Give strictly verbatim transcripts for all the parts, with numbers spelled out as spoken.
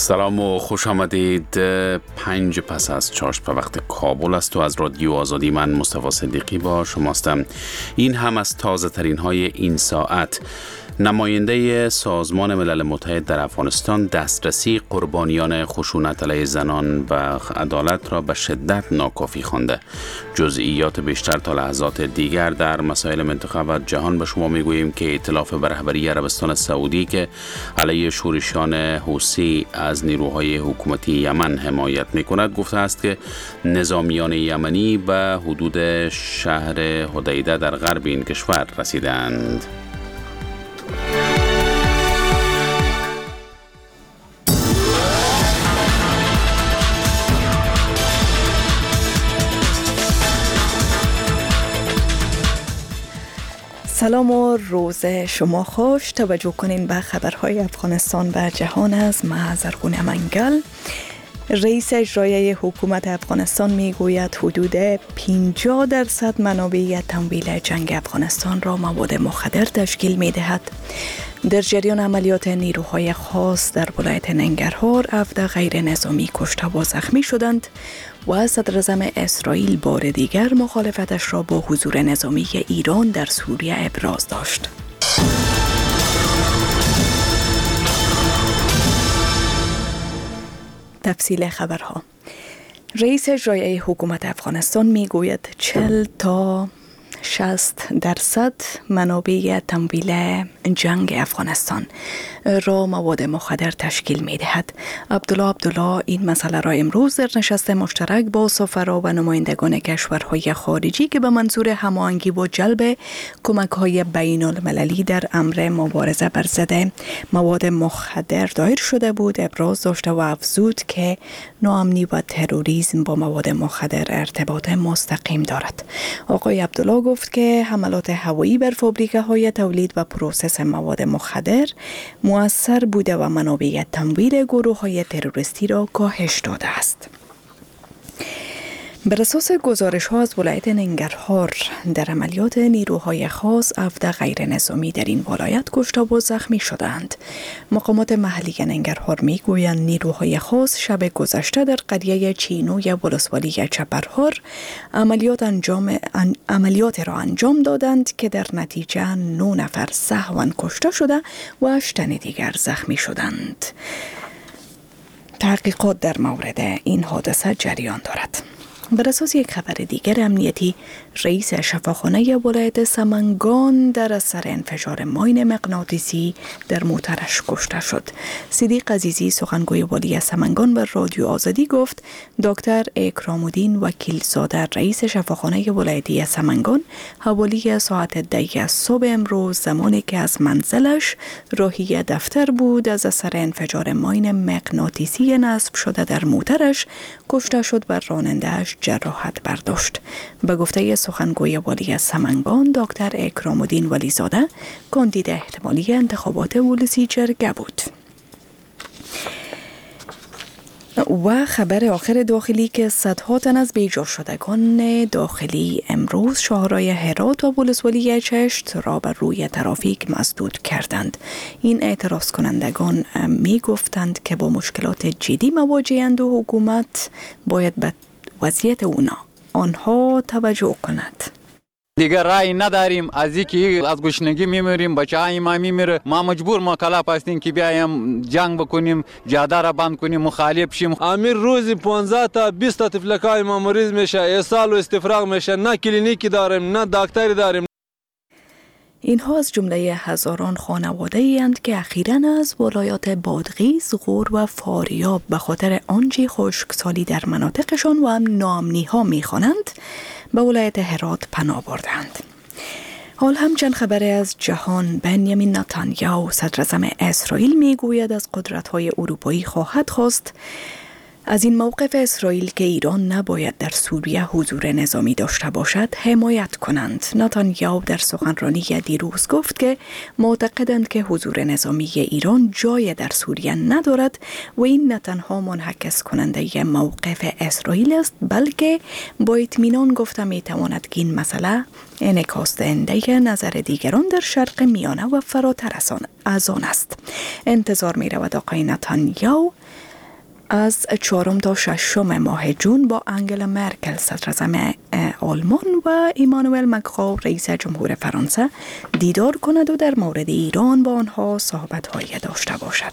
سلام و خوش آمدید. پنج پس از چاشت وقت کابل است و از رادیو آزادی من مصطفی صدیقی با شماستم. این هم از تازه ترین های این ساعت. نماینده سازمان ملل متحد در افغانستان دسترسی قربانیان خشونت علیه زنان و عدالت را به شدت ناکافی خوانده. جزئیات بیشتر تا لحظات دیگر در مسائل منطقه و جهان به شما میگوییم که ائتلاف به رهبری عربستان سعودی که علیه شورشیان حوثی از نیروهای حکومتی یمن حمایت میکند گفته است که نظامیان یمنی به حدود شهر حدیده در غرب این کشور رسیدند. سلام و روز شما خوش. توجه کنین به خبرهای افغانستان و جهان از من زرغون منگل. رئیس اجرایی حکومت افغانستان میگوید حدود پنجاه درصد منابع تمویل جنگ افغانستان را مواد مخدر تشکیل میدهد. در جریان عملیات نیروهای خاص در ولایت ننگرهار هفده غیر نظامی کشته و زخمی شدند و صدر اعظم اسرائیل بار دیگر مخالفتش را با حضور نظامی ایران در سوریه ابراز داشت. تفصیل خبرها. رئیس اجرایی حکومت افغانستان میگوید چهل تا شصت درصد منابع تمویل جنگ افغانستان را مواد مخدر تشکیل می دهد. عبدالله عبدالله این مسئله را امروز در نشست مشترک با سفرا و نمایندگان کشورهای خارجی که به منظور هماهنگی و جلب کمک‌های بین المللی در امر مبارزه بر ضد مواد مخدر دایر شده بود ابراز داشته و افزود که ناامنی و تروریسم با مواد مخدر ارتباط مستقیم دارد. آقای عبدالله گفت که حملات هوایی بر فابریکه‌های تولید و پروسس مواد مخدر مؤثر بوده و منابع تمویل گروه‌های تروریستی را کاهش داده است. بر اساس گزارش‌ها از ولایت ننگرهار در عملیات نیروهای خاص هفده غیر نظامی در این ولایت کشته و زخمی شدند. مقامات محلی ننگرهار میگویند نیروهای خاص شب گذشته در قریه چینوی ولسوالی چپرهار عملیات انجام عملیات را انجام دادند که در نتیجه نه نفر سهواً کشته شده و هشت تن دیگر زخمی شدند. تحقیقات در مورد این حادثه جریان دارد. بر اساس یک خبر دیگر امنیتی، رئیس شفاخانه ولایت سمنگان در اثر انفجار ماین مغناطیسی در موترش کشته شد. صدیق عزیزی سخنگوی والی سمنگان به رادیو آزادی گفت دکتر اکرام الدین وکیلزاده رئیس شفاخانه ولایتی سمنگان حوالی ساعت ده صبح امروز زمانی که از منزلش راهی دفتر بود از اثر انفجار ماین مغناطیسی نصب شده در موترش کشته شد و راننده‌اش جراحت برداشت. به گفته سخنگوی والی سمنگان دکتر اکرام الدین ولیزاده کاندید احتمالی انتخابات ولسی جرگه بود. و خبر آخر داخلی که صدها تن از بیجا شدگان داخلی امروز شاهرای هرات و ولسوالی چشت را بر روی ترافیک مسدود کردند. این اعتراض کنندگان می گفتند که با مشکلات جدی مواجه‌اند و حکومت باید به وضعیت اونا آنها توجه کند. دیگر رای نداریم از اینکه از گشنگی میمیریم، بچه‌های ما میمیره، ما مجبور مکلف هستیم که بیایم جنگ بکنیم، جاده را بند کنیم، مخالف شیم. امیر روزی پانزده تا بیست تا تفلکای ما مریض میشه، ایصال و استفراغ میشه، نه کلینیکی داریم نه دکتری داریم. اینها از جمله هزاران خانواده ایند که اخیراً از ولایات بادغیس، غور و فاریاب به خاطر آنچه خشکسالی در مناطقشان و هم ناامنی ها میخوانند به ولایت هرات پناه بردند. حال هم چند خبر از جهان. بنیامین نتانیاهو صدر اعظم اسرائیل میگوید از قدرت‌های اروپایی خواهد خواست از این موقف اسرائیل که ایران نباید در سوریه حضور نظامی داشته باشد حمایت کنند. نتانیاهو در سخنرانی دیروز گفت که معتقدند که حضور نظامی ایران جای در سوریه ندارد و این نه تنها منعکس کننده موقف اسرائیل است بلکه با اطمینان گفته میتواند که این مسئله انعکاس دهنده نظر دیگران در شرق میانه و فراتر از آن است. انتظار می رود آقای نتانیاهو از چهارم تا ششم ماه جون با انگلا مرکل صدراعظم آلمان و ایمانوئل مکرون رئیس جمهور فرانسه دیدار کند و در مورد ایران با آنها صحبت‌هایی داشته باشد.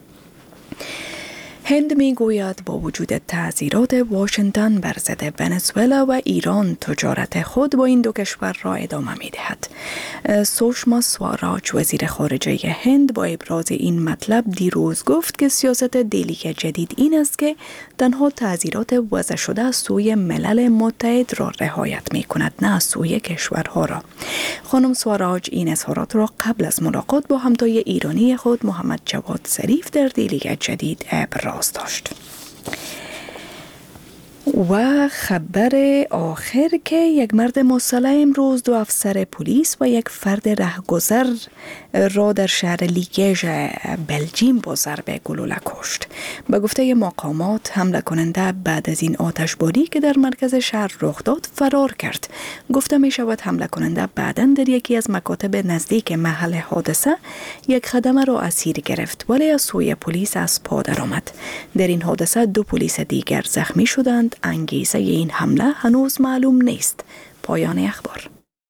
هند می گوید با وجود تعزیرات واشنگتن بر ضد ونزوئلا و ایران تجارت خود با این دو کشور را ادامه می دهد. سوشما سواراج وزیر خارجه هند با ابراز این مطلب دیروز گفت که سیاست دلی جدید این است که تنها تعزیرات وضع شده از سوی ملل متحد را رعایت می کند، نه از سوی کشورها را. خانم سواراج این اظهارات را قبل از ملاقات با همتای ایرانی خود محمد جواد ظریف در دلی جدید ابراز داشت. و خبر آخر که یک مرد مسلح امروز دو افسر پلیس و یک فرد رهگذر را در شهر لیگژ بلژیم با ضرب گلوله کشت. به گفته مقامات حمله کننده بعد از این آتشباری که در مرکز شهر رخ داد فرار کرد. گفته می شود حمله کننده بعداً در یکی از مکاتب نزدیک محل حادثه یک خدمه را اسیر گرفت ولی از سوی پلیس از پا درآمد. در این حادثه دو پلیس دیگر زخمی شدند. انگیزه این حمله هنوز معلوم نیست. پایان اخبار.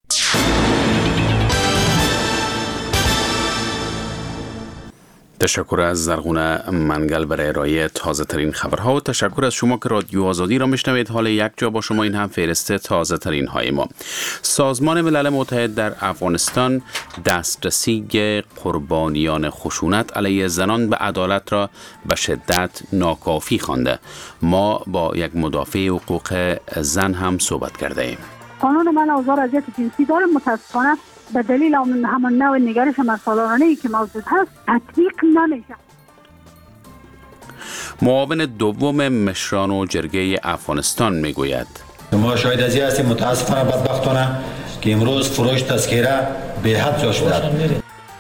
تشکر از زرغونه منگل برای ارائه تازه ترین خبرها و تشکر از شما که رادیو آزادی را میشنوید. حال یک جا با شما این هم فهرست تازه ترین های ما. سازمان ملل متحد در افغانستان دسترسی قربانیان خشونت علیه زنان به عدالت را به شدت ناکافی خوانده. ما با یک مدافع حقوق زن هم صحبت کرده ایم. قانون من آزار اذیت جنسی داره، متاسفانه به دلیل همون نوع نگرش مسئولانه‌ای که موجود هست تطبیق نمیشه. معاون دوم مشران و جرگه افغانستان میگوید ما شاید از این هستیم متاسفانه بدبختانه که امروز فروش تذکره به حد جا شده.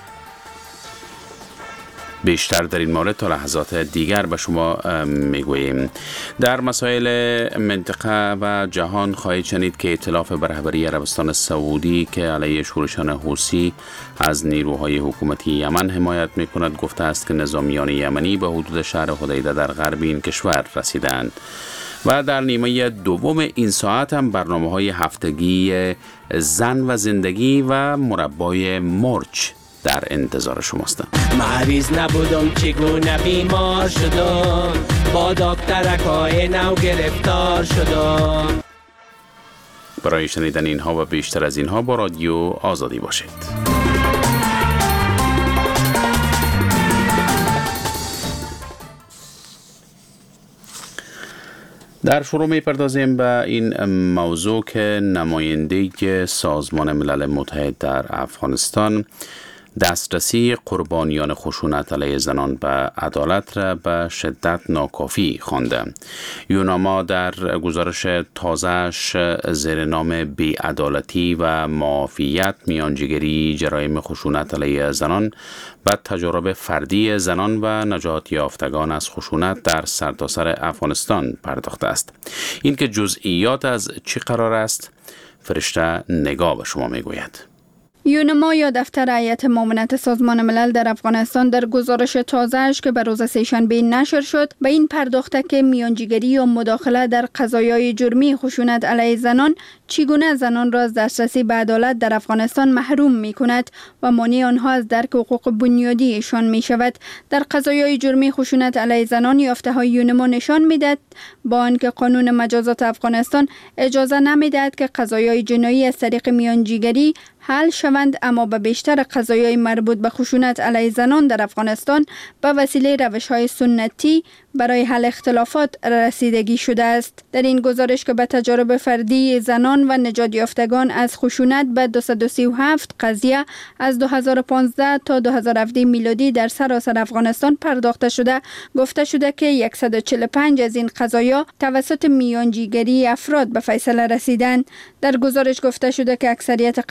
بیشتر در این مورد تا لحظات دیگر به شما میگوییم. در مسائل منطقه و جهان خواهید شنید که ائتلاف به رهبری عربستان سعودی که علیه شورشان حوثی از نیروهای حکومتی یمن حمایت میکند گفته است که نظامیان یمنی به حدود شهر حدیده در غرب این کشور رسیدند. و در نیمه دوم این ساعت هم برنامه‌های هفتگی زن و زندگی و مربای مرچ در انتظار شماست. مریض نبودم چگونه بیمار شدم، با دکترکای نو گرفتار شدم. برای شنیدن اینها و بیشتر از اینها با رادیو آزادی باشید. در شروع می‌پردازیم به این موضوع که نماینده سازمان ملل متحد در افغانستان دسترسی قربانیان خشونت علیه زنان به عدالت را به شدت ناکافی خوانده. یوناما در گزارش تازه‌اش زیر نام بی‌عدالتی و معافیت میانجیگری جرایم خشونت علیه زنان و تجارب فردی زنان و نجات یافتگان از خشونت در سرتاسر افغانستان پرداخته است. این که جزئیات از چی قرار است، فرشته نگاه به شما میگوید. یونما یا دفتر هیئت معاونت سازمان ملل در افغانستان در گزارش تازه‌اش که به روز سه‌شنبه نشر شد به این پرداخته که میانجیگری یا مداخله در قضایای جرمی خشونت علیه زنان چگونه زنان را از دسترسی به عدالت در افغانستان محروم می کند و مانع آنها از درک حقوق بنیادیشان می شود. در قضایای جرمی خشونت علیه زنان یافته های یونما نشان می دهد با آنکه قانون مجازات افغانستان اجازه نمی دهد که قضایای جنایی از طریق میانجیگری حل شوند، اما به بیشتر قضایای مربوط به خشونت علیه زنان در افغانستان به وسیله روش‌های سنتی برای حل اختلافات رسیدگی شده است. در این گزارش که به تجارب فردی زنان و نجات یافتگان از خشونت به دویست و سی و هفت قضیه از دو هزار و پانزده تا دو هزار و هفده میلادی در سراسر افغانستان پرداخته شده، گفته شده که صد و چهل و پنج از این قضایا توسط میانجیگری افراد به فیصله رسیدند. در گزارش گفته شده که اکثریت قضایای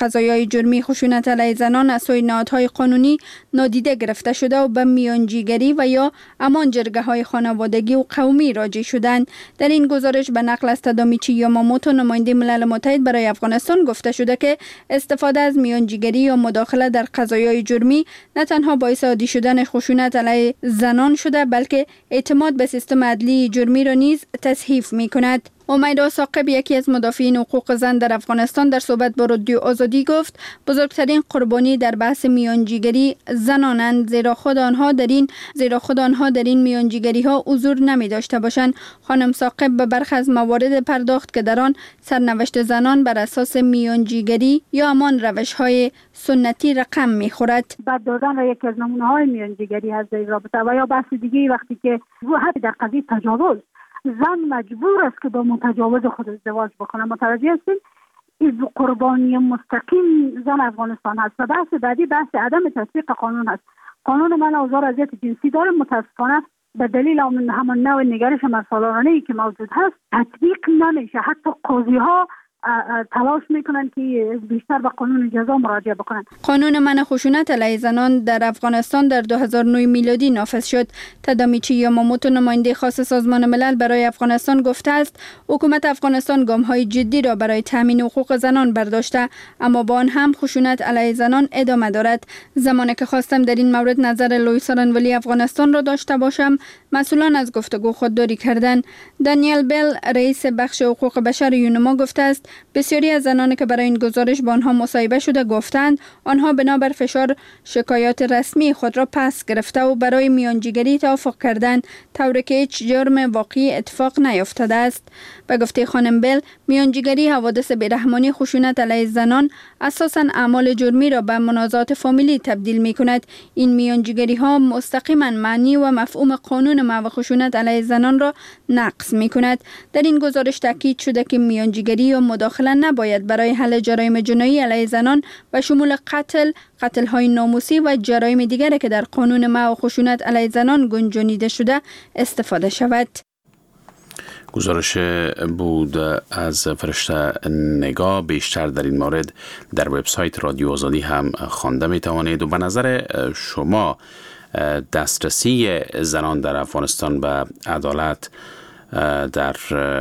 قضایای جرمی خشونت علیه زنان از سوی نهادهای قانونی نادیده گرفته شده و به میانجیگری و یا همان جرگه‌های خانوادگی و قومی راجع شدند. در این گزارش به نقل از تادامیچی یاماموتو نماینده ملل متحد برای افغانستان گفته شده که استفاده از میانجیگری یا مداخله در قضایای جرمی نه تنها باعث عادی شدن خشونت علیه زنان شده بلکه اعتماد به سیستم عدلی جرمی را نیز تضعیف می‌کند. امیدا ثاقب یکی از مدافعین حقوق زن در افغانستان در صحبت با رادیو آزادی گفت بزرگترین قربانی در بحث میانجیگری زنانند، زیرا خود آنها در این زیرا خود آنها در این میانجیگری ها حضور نمی داشته باشند. خانم ثاقب به برخی از موارد پرداخت که در آن سرنوشت زنان بر اساس میانجیگری یا همان روش های سنتی رقم می خورد. بعد دادن را یکی از نمونه های میانجیگری هست در رابطه و یا بحث دیگه وقتی که حتی در قضیه تجاوز زن مجبور است که با متجاوز خود ازدواج بکنه. متوجه هستین؟ این قربانی مستقیم زن افغانستان هست. و بحث بعدی بحث عدم تطبیق قانون هست. قانون من آزار اذیت جنسی داره، متاسفانه به دلیل همان نوع نگرش مسئولانه‌ای که موجود هست تطبیق نمیشه. حتی قاضی ها تلاش میکنن که بیشتر به قانون جزا مراجعه بکنن. قانون منع خشونت علیه زنان در افغانستان در دو هزار و نه میلادی نافذ شد. تادامیچی یاماموتو نماینده خاص سازمان ملل برای افغانستان گفته است حکومت افغانستان گام‌های جدی را برای تامین حقوق زنان برداشته، اما با آن هم خشونت علیه زنان ادامه دارد. زمانی که خواستم در این مورد نظر لوی سارنولی افغانستان را داشته باشم، مسئولان از گفتگو خودداری کردند. دانیل بیل رئیس بخش حقوق بشر یونما گفته است بسیاری از زنانی که برای این گزارش با آنها مصاحبه شده گفتند آنها بنابر فشار شکایات رسمی خود را پس گرفته و برای میانجیگری توافق کردند، طوری که هیچ جرم واقعی اتفاق نیفتاده است. به گفته خانم بیل، میانجیگری حوادث بیرحمانی خشونت علیه زنان اساساً اعمال جرمی را به منازعات فامیلی تبدیل می کند. این میانجیگری ها مستقیما معنی و مفهوم قانون منع خشونت علیه زنان را نقض می کند. در این گزارش تاکید شده که میانجیگری و مداخله نباید برای حل جرایم جنایی علیه زنان و شمول قتل، قتل های ناموسی و جرایم دیگری که در قانون منع خشونت علیه زنان گنجانیده شده استفاده شود. گزارش بود از فرشته نگاه. بیشتر در این مورد در وبسایت رادیو آزادی هم خوانده می توانید. و به نظر شما دسترسی زنان در افغانستان به عدالت در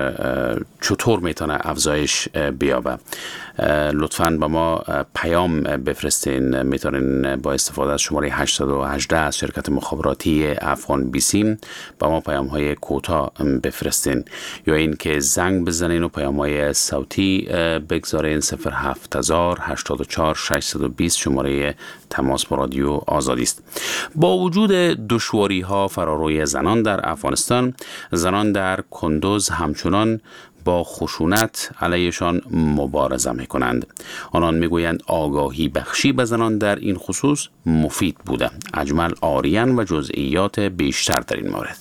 چطور میتونه افزایش بیابه؟ لطفاً با ما پیام بفرستین. میتونین با استفاده از شماره هشت یک هشت از شرکت مخابراتی افغان بیسیم با ما پیام های کوتاه بفرستین، یا این که زنگ بزنین و پیام های صوتی بگذارین. صفر هفت هزار هشتاد و چهار ششصد و بیست شماره تماس با رادیو آزادی است. با وجود دشواری ها فراروی زنان در افغانستان، زنان در کندوز همچنان با خشونت علیهشان مبارزه می کنند. آنان می گویند آگاهی بخشی به زنان در این خصوص مفید بوده. اجمل آریان و جزئیات بیشتر در این مورد.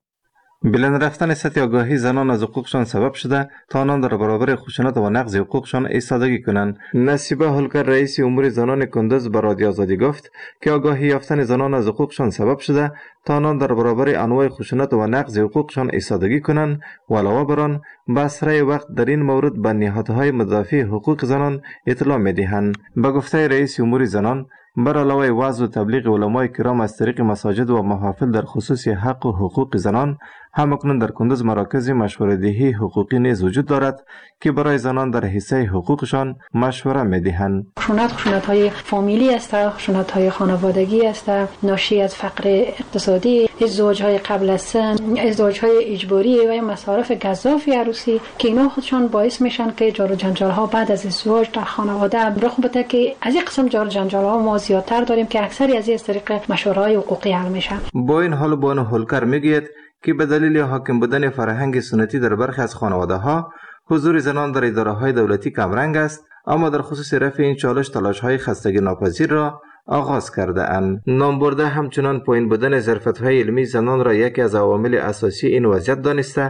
بلند رفتن سطح آگاهی زنان از حقوقشان سبب شده تا آنان در برابر خشونت و نقض حقوقشان ایستادگی کنند. نصیبه هلکر رئیس امور زنان کندوز به رادیو آزادی گفت که آگاهی یافتن زنان از حقوقشان سبب شده تا آنان در برابر انواع خشونت و نقض حقوقشان ایستادگی کنند و علاوه بر آن به اسرع وقت در این مورد به نهادهای مدافع حقوق زنان اطلاع می‌دهند. به گفته رئیس امور زنان، بر علاوه وعظ و تبلیغ علمای کرام از طریق مساجد و محافل در خصوص حق و حقوق زنان، همکنون در کندوز مراکز مشوره‌دهی حقوقی نیز وجود دارد که برای زنان در حصه حقوقشان مشوره می‌دهند. خشونت خشونت‌های فامیلی است، خشونت‌های خانوادگی است، ناشی از فقر اقتصادی، ازدواج‌های قبل از سن، ازدواج‌های اجباری و مصارف گزافی عروسی که اینا خودشان باعث میشن که جار و جنجال‌ها بعد از ازدواج در خانواده رخ بده که از این قسم جار و جنجال‌ها ما زیادتر داریم که اکثری از این طریق مشوره‌های حقوقی حل میشن. با این حال بانو هولکر میگوید که به دلیل حاکم بودن فرهنگ سنتی در برخی از خانواده‌ها حضور زنان در اداره‌های دولتی کمرنگ است، اما در خصوص رفع این چالش تلاش‌های خستگی ناپذیر را آغاز کرده اند. نام برده همچنان پایین بودن ظرفیت‌های علمی زنان را یکی از عوامل اساسی این وضعیت دانسته،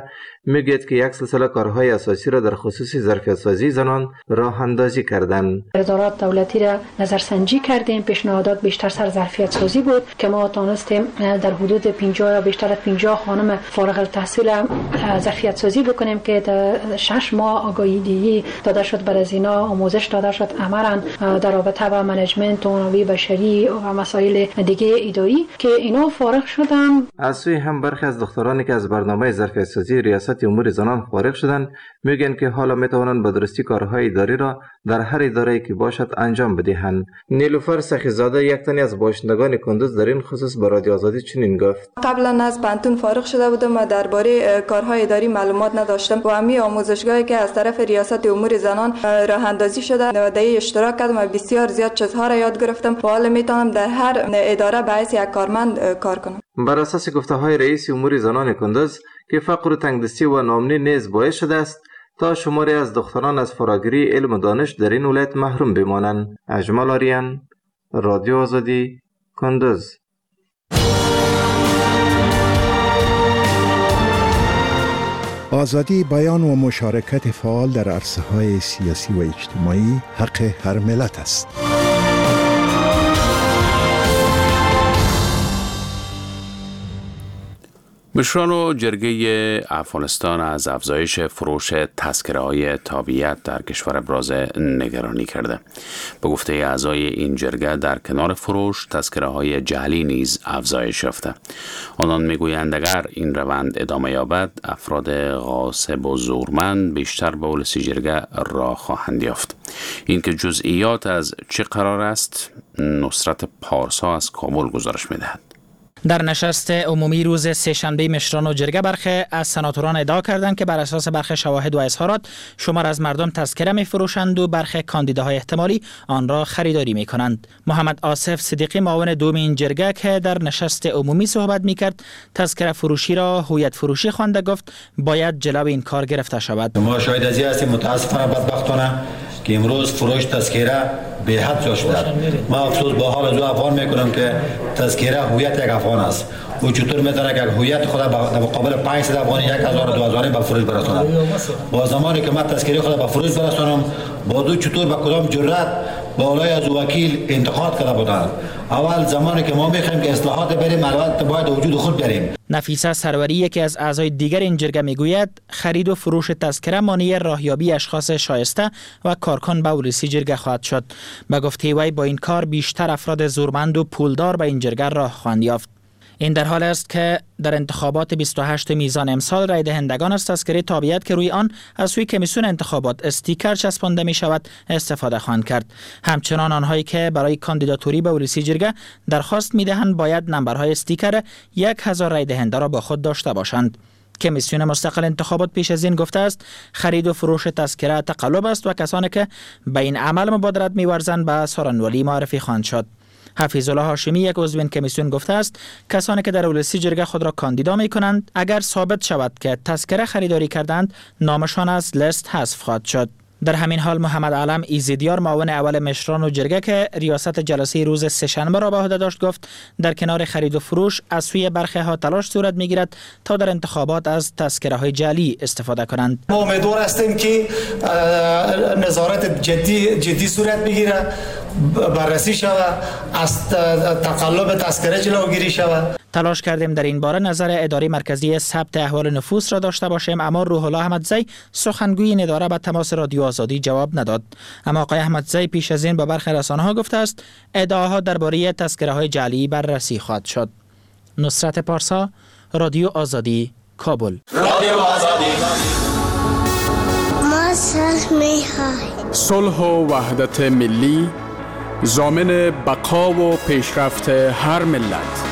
میگوید که یک سلسله کارهای اساسی را در خصوص ظرفیت‌سازی زنان راه اندازی کردند. ادارات دولتی را نظرسنجی کردیم، پیشنهادات بیشتر سر ظرفیت سازی بود که ما تونستیم در حدود پنجاه یا بیشتر از پنجاه خانم فارغ التحصیل ظرفیت سازی بکنیم که در شش ماه آگاهی دهی داده شد، بر از اینا آموزش داده شد عملاً در رابطه با منیجمنت و منابع بشری و مسائل دیگه اداری که اینا فارغ شدن. از سوی هم برخی از دخترانی که از برنامه ظرفیت سازی ریاست امور زنان فارغ شدند میگن که حالا میتوانند به درستی کارهای اداری را در هر اداره‌ای که باشد انجام بدهند. نیلوفر سخیزاده یک تنی از باشندگان کندوز در این خصوص به رادیو آزادی چنین گفت: قبلا از پانتون فارغ شده بودم و درباره کارهای اداری معلومات نداشتم و امی آموزشگاهی که از طرف ریاست امور زنان راه اندازی شده در اشتراک کردم و بسیار زیاد چیزها را یاد گرفتم و حالا میتونم در هر اداره به حیث یک کارمند کار کنم. بر اساس گفته‌های رئیس امور زنان کندوز که فقر و تنگدستی و ناامنی نیز باعث شده است تا شماری از دختران از فراگیری علم و دانش در این ولایت محروم بمانند. اجمال آریان، رادیو آزادی، کندوز. آزادی بیان و مشارکت فعال در عرصه‌های سیاسی و اجتماعی حق هر ملت است. مشران و جرگه افغانستان از افزایش فروش تذکره‌های تابعیت در کشور ابراز نگرانی کرده. به گفته اعضای این جرگه در کنار فروش تذکره‌های جعلی نیز افزایش یافته. آنان میگویند اگر این روند ادامه یابد افراد غاصب و زورمند بیشتر به ولسی جرگه راه خواهند یافت. اینکه جزئیات از چه قرار است نصرت پارسا از کابل گزارش می‌دهد. در نشست عمومی روز سه‌شنبه مشران و جرگه برخی از سناتوران ادعا کردند که بر اساس برخی شواهد و اظهارات شمار از مردم تذکره می فروشند و برخی کاندیداهای احتمالی آن را خریداری می کنند. محمد آصف صدیقی معاون دوم این جرگه که در نشست عمومی صحبت می کرد تذکره فروشی را هویت فروشی خوانده، گفت باید جلو این کار گرفته شود. ما شاهد از این هستیم متاسفانه بدبختانه که امروز فروش تذکره به حد جا شده. ما افسوس با حال از او افغان میکنم که تذکره هویت یک افغان است. او چطور میتونه که هویت خود در مقابل پانصد افغانی یک هزار و دو هزاری به فروش برسونه؟ با زمانی که من تذکره خود به فروش برسونم با دو چطور به کدام جرأت بالای از وکیل انتقاد کرده بودند. اول زمانی که ما میخوایم که اصلاحات بریم البته باید وجود خود بریم. نفیسه سروری یکی از اعضای دیگر این جرگه میگوید خرید و فروش تذکره مانع راهیابی اشخاص شایسته و کارکن به ولسی جرگه خواهد شد. به گفته وی با این کار بیشتر افراد زورمند و پولدار به این جرگه راه خواهند یافت. این در حال است که در انتخابات بیست و هشت میزان امسال رای دهندگان از تذکره تابعیت که روی آن از سوی کمیسیون انتخابات استیکر چسبانده می شود استفاده خواهند کرد. همچنان آنهایی که برای کاندیداتوری به ولسی جرگه درخواست می دهند باید نمبرهای استیکر یک هزار رای دهنده را با خود داشته باشند. کمیسیون مستقل انتخابات پیش از این گفته است خرید و فروش تذکره تقلب است و کسانی که به این عمل مبادرت می‌ورزند به سارنولی معرفی خواهند شد. حفیظ الله هاشمی یک عضو این کمیسیون گفته است کسانی که در ولسی جرگه خود را کاندیدا می کنند اگر ثابت شود که تذکره خریداری کردند نامشان از لیست حذف خواهد شد. در همین حال محمد علم ایزیدیار معاون اول مشران و جرگه که ریاست جلسه روز سه‌شنبه را به عهده داشت گفت در کنار خرید و فروش از سوی برخی ها تلاش صورت میگیرد تا در انتخابات از تذکره های جعلی استفاده کنند. ما امیدوار هستیم که نظارت جدی جدی صورت بگیرد، بررسی شود، از تقلب تذکره جلوگیری شود. تلاش کردیم در این باره نظر اداره مرکزی ثبت احوال نفوس را داشته باشیم، اما روح الله احمدزی سخنگوی این اداره به تماس رادیو آزادی جواب نداد. اما آقای احمدزی پیش از این با برخی رسانه‌ها گفته است ادعاها درباره تذکره‌های جعلی بررسی خواهد شد. نصرت پارسا، رادیو آزادی، کابل. رادیو آزادی. ما صلح و وحدت ملی ضامن بقا و پیشرفت هر ملت.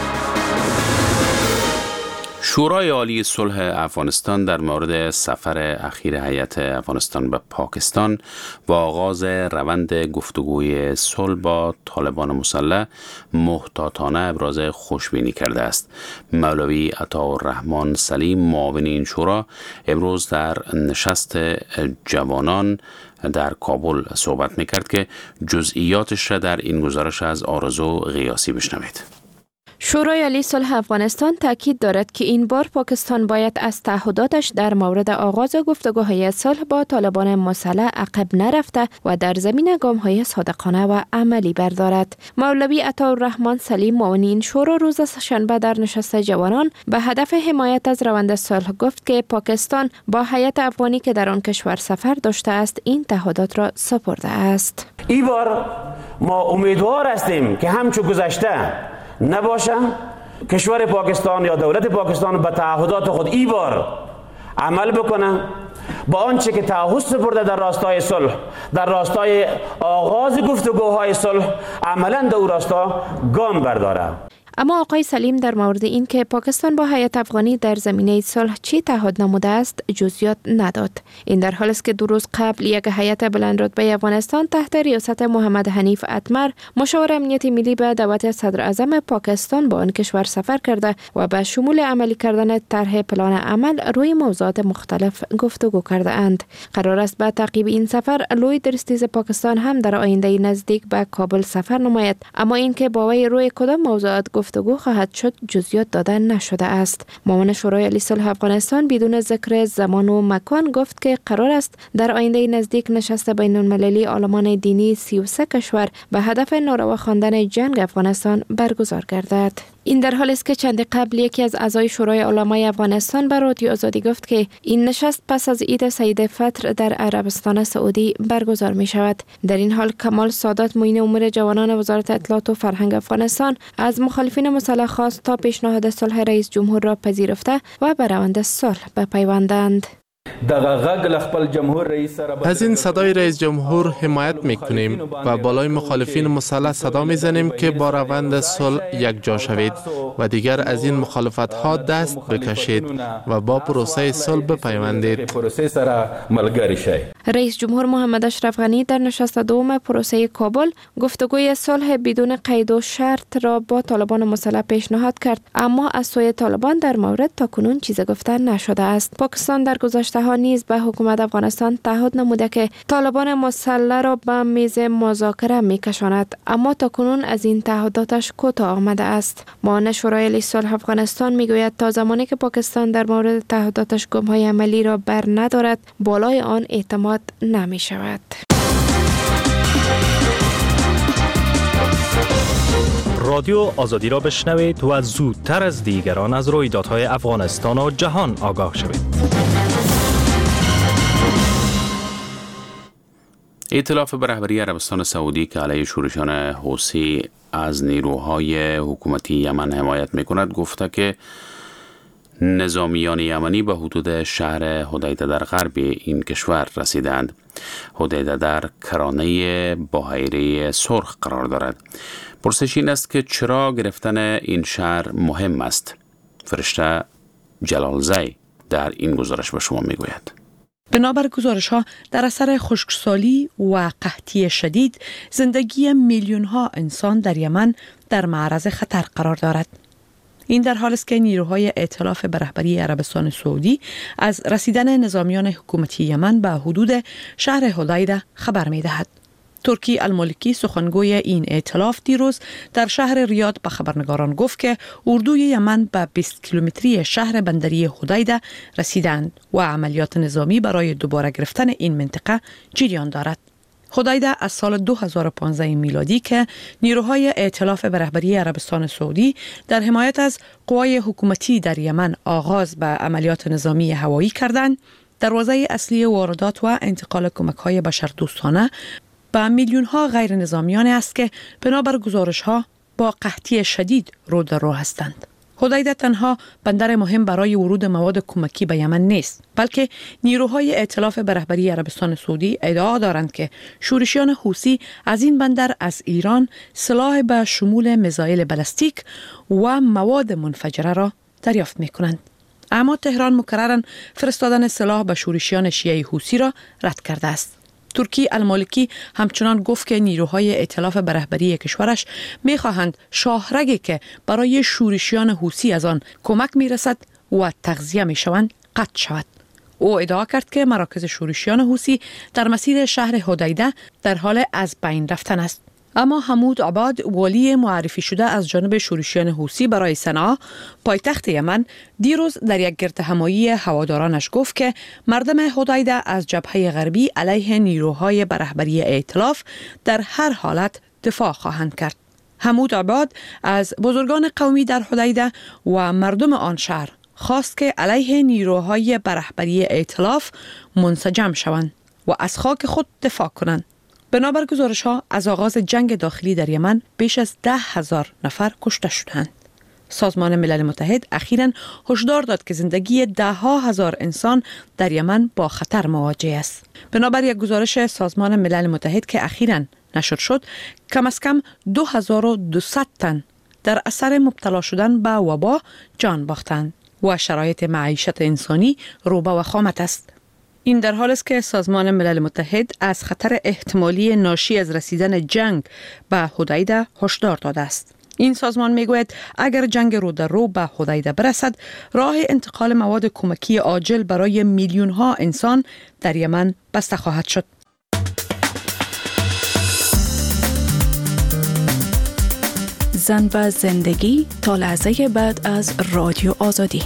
شورای عالی صلح افغانستان در مورد سفر اخیر هیئت افغانستان به پاکستان و آغاز روند گفتگوی صلح با طالبان مسلح محتاطانه ابراز خوشبینی کرده است. مولوی عطاالرحمن سلیم معاون این شورا امروز در نشست جوانان در کابل صحبت میکرد که جزئیاتش را در این گزارش از آرزو غیاسی بشنوید. شورای عالی صلح افغانستان تاکید دارد که این بار پاکستان باید از تعهداتش در مورد آغاز گفتگوهای صلح با طالبان مسلح عقب نرفته و در زمین گام‌های صادقانه و عملی بردارد. مولوی عطاالرحمن سلیم معاون این شورا روز سه‌شنبه در نشست جوانان به هدف حمایت از روند صلح گفت که پاکستان با هیئت افغانی که در آن کشور سفر داشته است این تعهدات را سپرده است. این بار ما امیدوار هستیم که همچون گذشته نباشه. کشور پاکستان یا دولت پاکستان به تعهدات خود ای بار عمل بکنه، با آنچه که تعهد سپرده در راستای صلح، در راستای آغاز گفتگوهای صلح، عملاً در او راستا گام برداره. اما آقای سلیم در مورد این که پاکستان با هیئت افغانی در زمینه صلح چی تعهد نموده است جزئیات نداد. این در حالی است که دو روز قبل یک هیئت بلند رتبه افغانستان تحت ریاست محمد حنیف اتمر مشاور امنیت ملی به دعوت صدر اعظم پاکستان با آن کشور سفر کرده و به شمول عملی کردن طرح پلان عمل روی موضوعات مختلف گفتگو کرده اند. قرار است به تعقیب این سفر لوید ارستیز پاکستان هم در آینده نزدیک به کابل سفر نماید، اما اینکه با وی روی کدام موضوعات گفتگو خواهد شد جزئیات داده نشده است. معاون شورای عالی صلح افغانستان بدون ذکر زمان و مکان گفت که قرار است در آینده نزدیک نشست بین المللی عالمان دینی سی و سه کشور به هدف ناروا خواندن جنگ افغانستان برگزار گردد. این در حالی است که چند قبل یکی از اعضای شورای علمای افغانستان به رادیو آزادی گفت که این نشست پس از عید سید فطر در عربستان سعودی برگزار می شود. در این حال کمال سادات معین امور جوانان وزارت اطلاعات و فرهنگ افغانستان از مخالفین مسلح خواست تا پیشنهاد صلح رئیس جمهور را پذیرفته و به روند صلح بپیوندند. از این صدای رئیس جمهور حمایت میکنیم و بالای مخالفین مسلح صدا میزنیم که با روند صلح یک جا شوید و دیگر از این مخالفت ها دست بکشید و با پروسه صلح بپیوندید. رئیس جمهور محمد اشرف غنی در نشست دوم پروسه کابل گفتگوی صلح بدون قید و شرط را با طالبان مسلح پیشنهاد کرد، اما از سوی طالبان در مورد تاکنون چیزی گفته نشده است. پاکستان در گذشته ها نیز به حکومت افغانستان تعهد نموده که طالبان مسلح را به میز مذاکره میکشاند، اما تاکنون از این تعهداتش کوتاه آمده است. معاون شورای عالی صلح افغانستان میگوید تا زمانی که پاکستان در مورد تعهداتش گام‌های عملی را بر ندارد بالای آن اعتماد نمی شود. رادیو آزادی را بشنوید و زودتر از دیگران از رویدادهای افغانستان و جهان آگاه شوید. ائتلاف به رهبری عربستان سعودی که علیه شورشیان حوثی از نیروهای حکومتی یمن حمایت می‌کند گفته که نظامیان یمنی به حدود شهر حدیده در غرب این کشور رسیدند. حدیده در کرانه بحیره سرخ قرار دارد. پرسش این است که چرا گرفتن این شهر مهم است؟ فرشته جلالزی در این گزارش به شما میگوید. بنابر گزارش ها در اثر خشکسالی و قحطی شدید زندگی میلیون ها انسان در یمن در معرض خطر قرار دارد. این در حالی است که نیروهای ائتلاف به رهبری عربستان سعودی از رسیدن نظامیان حکومتی یمن به حدود شهر حدیده خبر می دهد. ترکی المالکی سخنگوی این ائتلاف دیروز در شهر ریاد به خبرنگاران گفت که اردوی یمن به بیست کیلومتری شهر بندری حدیده رسیدند و عملیات نظامی برای دوباره گرفتن این منطقه جریان دارد. حدیده از سال دو هزار و پانزده میلادی که نیروهای ائتلاف به رهبری عربستان سعودی در حمایت از قوای حکومتی در یمن آغاز به عملیات نظامی هوایی کردند، دروازه اصلی واردات و انتقال کمک‌های بشردوستانه به میلیون ها غیر نظامیان است که بنابر گزارش ها با قحطی شدید رو در رو هستند. حدیده تنها بندر مهم برای ورود مواد کمکی به یمن نیست، بلکه نیروهای ائتلاف به رهبری عربستان سعودی ادعا دارند که شورشیان حوثی از این بندر از ایران سلاح به شمول میزایل بالستیک و مواد منفجره را دریافت می کنند. اما تهران مکرراً فرستادن سلاح به شورشیان شیعه حوثی را رد کرده است. ترکی المالکی همچنان گفت که نیروهای ائتلاف به رهبری کشورش می‌خواهند شاهرگی که برای شورشیان حوثی از آن کمک می‌رسد و تغذیه می‌شوند قطع شود. او ادعا کرد که مراکز شورشیان حوثی در مسیر شهر حدیده در حال از بین رفتن است. اما حمود عباد، والی معرفی شده از جانب شورشیان حوثی برای صنعا پایتخت یمن، دیروز در یک گردهمایی هوادارانش گفت که مردم حدیده از جبهه غربی علیه نیروهای به رهبری ائتلاف در هر حالت دفاع خواهند کرد. حمود عباد از بزرگان قومی در حدیده و مردم آن شهر خواست که علیه نیروهای به رهبری ائتلاف منسجم شوند و از خاک خود دفاع کنند. بنابر گزارش ها از آغاز جنگ داخلی در یمن بیش از ده هزار نفر کشته شدند. سازمان ملل متحد اخیراً هشدار داد که زندگی ده ها هزار انسان در یمن با خطر مواجه است. بنابر یک گزارش سازمان ملل متحد که اخیراً نشر شد، کم از کم دو هزار و دویست تن در اثر مبتلا شدن به وبا جان باختند و شرایط معیشت انسانی رو به وخامت است. این در حالی است که سازمان ملل متحد از خطر احتمالی ناشی از رسیدن جنگ به حدیده هشدار داده است. این سازمان میگوید اگر جنگ رو در رو به حدیده برسد، راه انتقال مواد کمکی عاجل برای میلیون ها انسان در یمن بسته خواهد شد. زن و زندگی تا لحظه بعد از رادیو آزادی.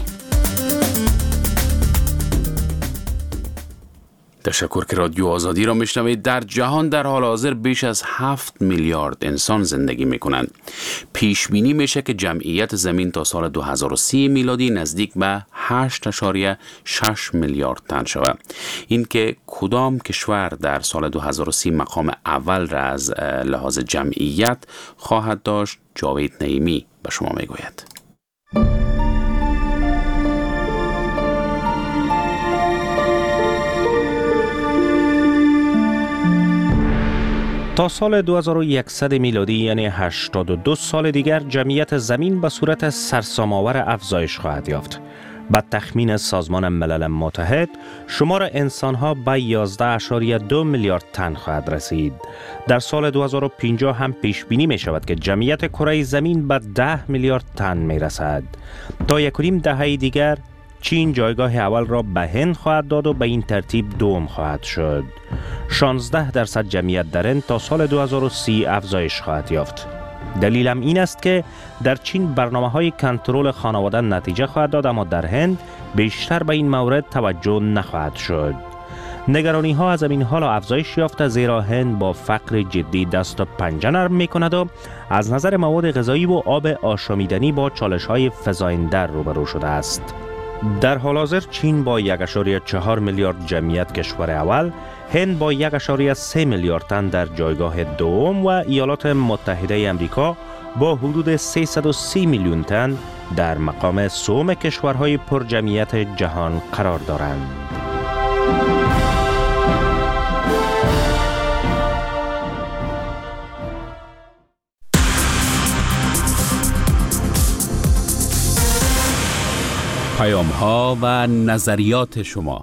تشکر که رادیو آزادی را میشنوید. در جهان در حال حاضر بیش از هفت میلیارد انسان زندگی میکنند. پیش بینی میشه که جمعیت زمین تا سال دو هزار و سی میلادی نزدیک به هشت اشاریه شش میلیارد تن شود. این که کدام کشور در سال دو هزار و سی مقام اول را از لحاظ جمعیت خواهد داشت، جاوید نعیمی به شما میگوید. تا سال دو هزار و صد میلادی یعنی هشتاد و دو سال دیگر جمعیت زمین به صورت سرسام‌آور افزایش خواهد یافت. به تخمین سازمان ملل متحد شمار انسان‌ها به یازده اشاریه دو میلیارد تن خواهد رسید. در سال دو هزار و پنجاه هم پیش بینی می شود که جمعیت کره زمین به ده میلیارد تن می رسد. تا یک و نیم دهه دیگر چین جایگاه اول را به هند خواهد داد و به این ترتیب دوم خواهد شد. شانزده درصد جمعیت در هند تا سال دو هزار و سی افزایش خواهد یافت. دلیلم این است که در چین برنامه‌های کنترل خانواده نتیجه خواهد داد، اما در هند بیشتر به این مورد توجه نخواهد شد. نگرانی ها از این حال افزایش یافته، زیرا هند با فقر جدی دست و پنجه نرم می کند و از نظر مواد غذایی و آب آشامیدنی با چالش های فزاینده روبرو شده است. در حال حاضر چین با یک و چهار میلیارد جمعیت کشور اول، هند با یک و سه میلیارد تن در جایگاه دوم و ایالات متحده امریکا با حدود سیصد و سی میلیون تن در مقام سوم کشورهای پر جمعیت جهان قرار دارند. پیام ها و نظریات شما.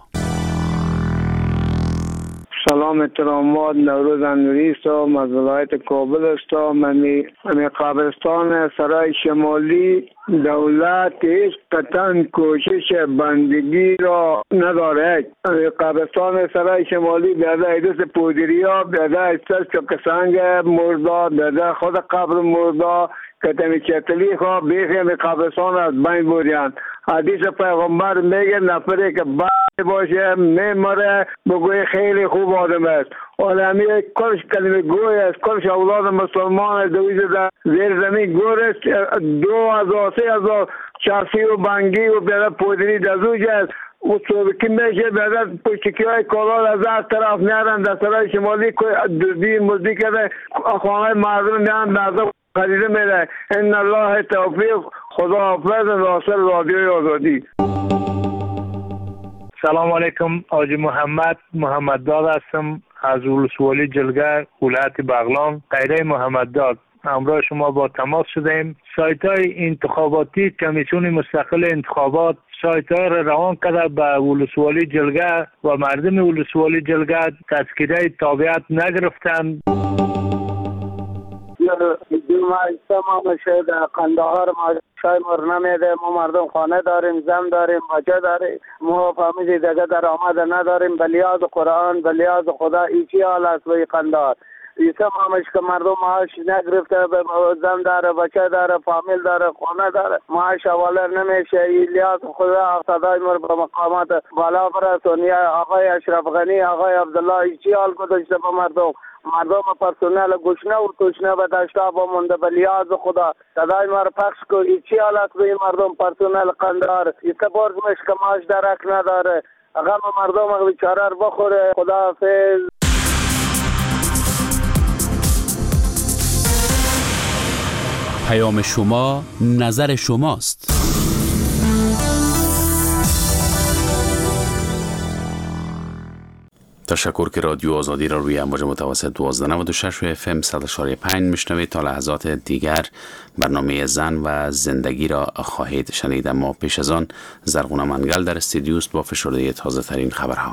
سلام احترامات، نوروز نوری است، از ولایت کابل است. من می قبرستان سرای شمالی دولت هیچ قطعا کوشش بندگی را ندارد. قبرستان سرای شمالی بیاده ایدوس پودریا، بیاده ایدوس چکسنگ مردا، بیاده خود قبر مردا کتمی چتلی خواه بیخیم قبرستان از بین بودیان. حدیث پیغمبر میگه نفری که باید باشه میمره بگوی خیلی خوب آدم است. آدمی کلش کلمه گوی است، کلش اولاد مسلمان دویز در زیر زمین گور است. دو هزار سه هزار چرسی و بنگی و بیاده پودری دزوج است. و صوبکی میشه بیاده پشتکی های کالال از هر طرف میارن در سرای شمالی دوزی مزدی کرده خانه مردم میان نظر خریده میره. ان الله توفیق. خدا حافظ. ناصر رادیوی آزادی. سلام علیکم. آجی محمد محمد داد هستم از ولسوالی جلگه ولایت بغلان. غیره محمد داد همراه شما با تماس شدیم. سایت های انتخاباتی کمیسیون مستقل انتخابات سایت ها را روان کرده به ولسوالی جلگه و مردم ولسوالی جلگه تذکره تابعیت نگرفتند. جمعه ما میشه در قندهار ما شای مر نمیده. ما مردم خانه داریم، زن داریم، بچه داریم. ما فهمیدی دیگه در آمده نداریم. بلیاز قرآن، بلیاز خدا ایچی حال است به قندهار. سیستم همش که مردم معاش نگرفته، زن داره، بچه داره، فامیل داره، خانه داره، معاش حواله نمیشه. الیاس خدا صدای مر به مقامات بالا برسونی. آقای اشرف غنی، آقای عبدالله چی حال گذاشته به مردم؟ مردم پرسونل گشنه و توشنه به دشتا با منده به لیاز خدا صدای ما رو پخش کنی. چی حالت به این مردم پرسونل قندار ایسته برگمش که معاش درک نداره، غم مردم اگه بیچاره رو بخوره. خداحافظ. پیام شما نظر شماست. تشکر که رادیو آزادی را روی امواج متوسط دوازده نود و شش و اف ام صد و چهار و پنج میشنوید. تا لحظات دیگر برنامه زن و زندگی را خواهید شنید، اما پیش از آن زرغونه منگل در استودیوست با فشرده تازه ترین خبرها.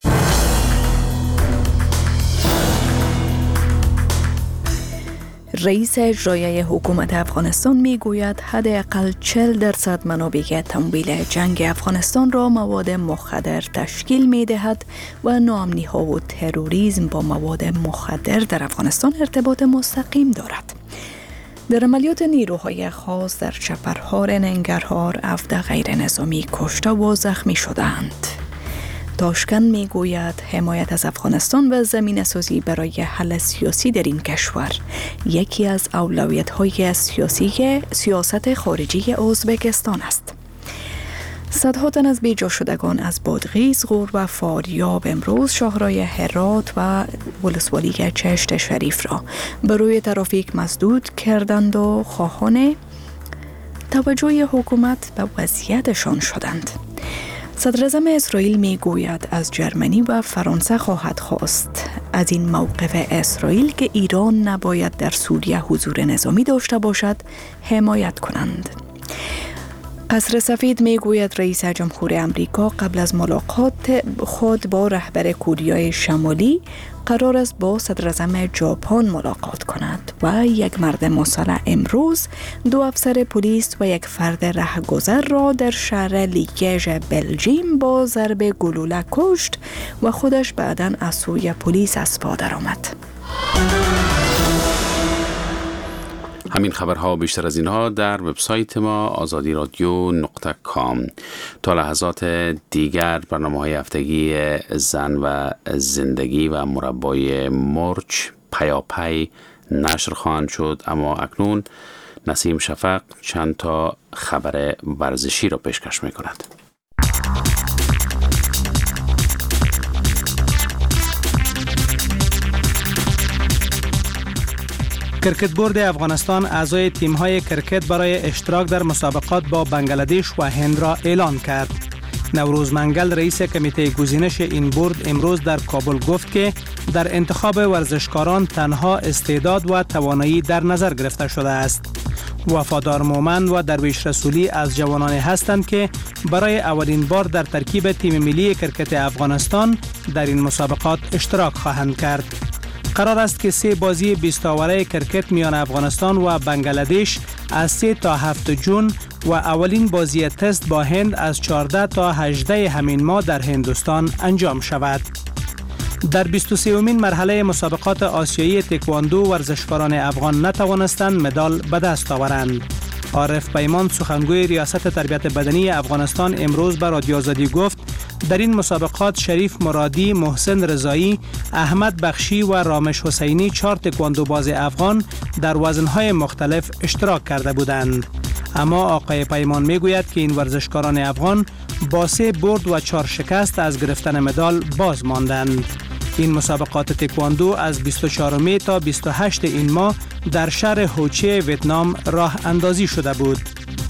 رئیس اجرایی حکومت افغانستان می گوید حداقل چهل درصد منابع تمویل جنگ افغانستان را مواد مخدر تشکیل می دهد و ناامنی ها و تروریسم با مواد مخدر در افغانستان ارتباط مستقیم دارد. در عملیات نیروهای خاص در چپرهار ننگرهار افده غیر نظامی کشته و زخمی شدند. تاشکند می گوید حمایت از افغانستان و زمینه سازی برای حل سیاسی در این کشور یکی از اولویت های سیاسی سیاست خارجی ازبکستان است. صدها تن از بیجا شدگان از بادغیس، غور و فاریاب امروز شاهراه هرات و ولسوالی چشت شریف را به روی ترافیک مسدود کردند و خواهان توجه حکومت به وضعیتشان شدند. صدر اعظم اسرائیل می گوید از جرمنی و فرانسه خواهد خواست از این موقف اسرائیل که ایران نباید در سوریه حضور نظامی داشته باشد حمایت کنند. قصر سفید می گوید رئیس جمهور امریکا قبل از ملاقات خود با رهبر کره شمالی قرار است با صدر اعظم ژاپن ملاقات کند و یک مرد مسلح امروز دو افسر پلیس و یک فرد رهگذر را در شهر لیگژ بلژیم با ضرب گلوله کشت و خودش بعداً از سوی پلیس از پا درآمد. همین خبرها و بیشتر از اینها در وبسایت ما آزادی رادیو نقطه کام. تا لحظات دیگر برنامه‌های هفتگی زن و زندگی و مربای مرچ پیاپی نشر خواهند شد، اما اکنون نسیم شفق چند تا خبر ورزشی را پیشکش می‌کند. کرکت بورد افغانستان اعضای تیم‌های کرکت برای اشتراک در مسابقات با بنگلادش و هند را اعلان کرد. نوروز منگل رئیس کمیته گزینش این بورد امروز در کابل گفت که در انتخاب ورزشکاران تنها استعداد و توانایی در نظر گرفته شده است. وفادار مومن و درویش رسولی از جوانان هستند که برای اولین بار در ترکیب تیم ملی کرکت افغانستان در این مسابقات اشتراک خواهند کرد. قرار است که سه بازی بیست اوره کرکت میان افغانستان و بنگلادش از سه تا هفت جون و اولین بازی تست با هند از چهارده تا هجده همین ماه در هندوستان انجام شود. در بیست و سومین مرحله مسابقات آسیایی تکواندو ورزشکاران افغان نتوانستند مدال به دست آورند. عارف پیمان سخنگوی ریاست تربیت بدنی افغانستان امروز به رادیو آزادی گفت در این مسابقات شریف مرادی، محسن رضایی، احمد بخشی و رامش حسینی چهار تکواندو باز افغان در وزنهای مختلف اشتراک کرده بودند. اما آقای پیمان میگوید که این ورزشکاران افغان با سه برد و چهار شکست از گرفتن مدال باز ماندند. این مسابقات تکواندو از بیست و چهارم تا بیست و هشت این ماه در شهر هوچی ویتنام راه اندازی شده بود.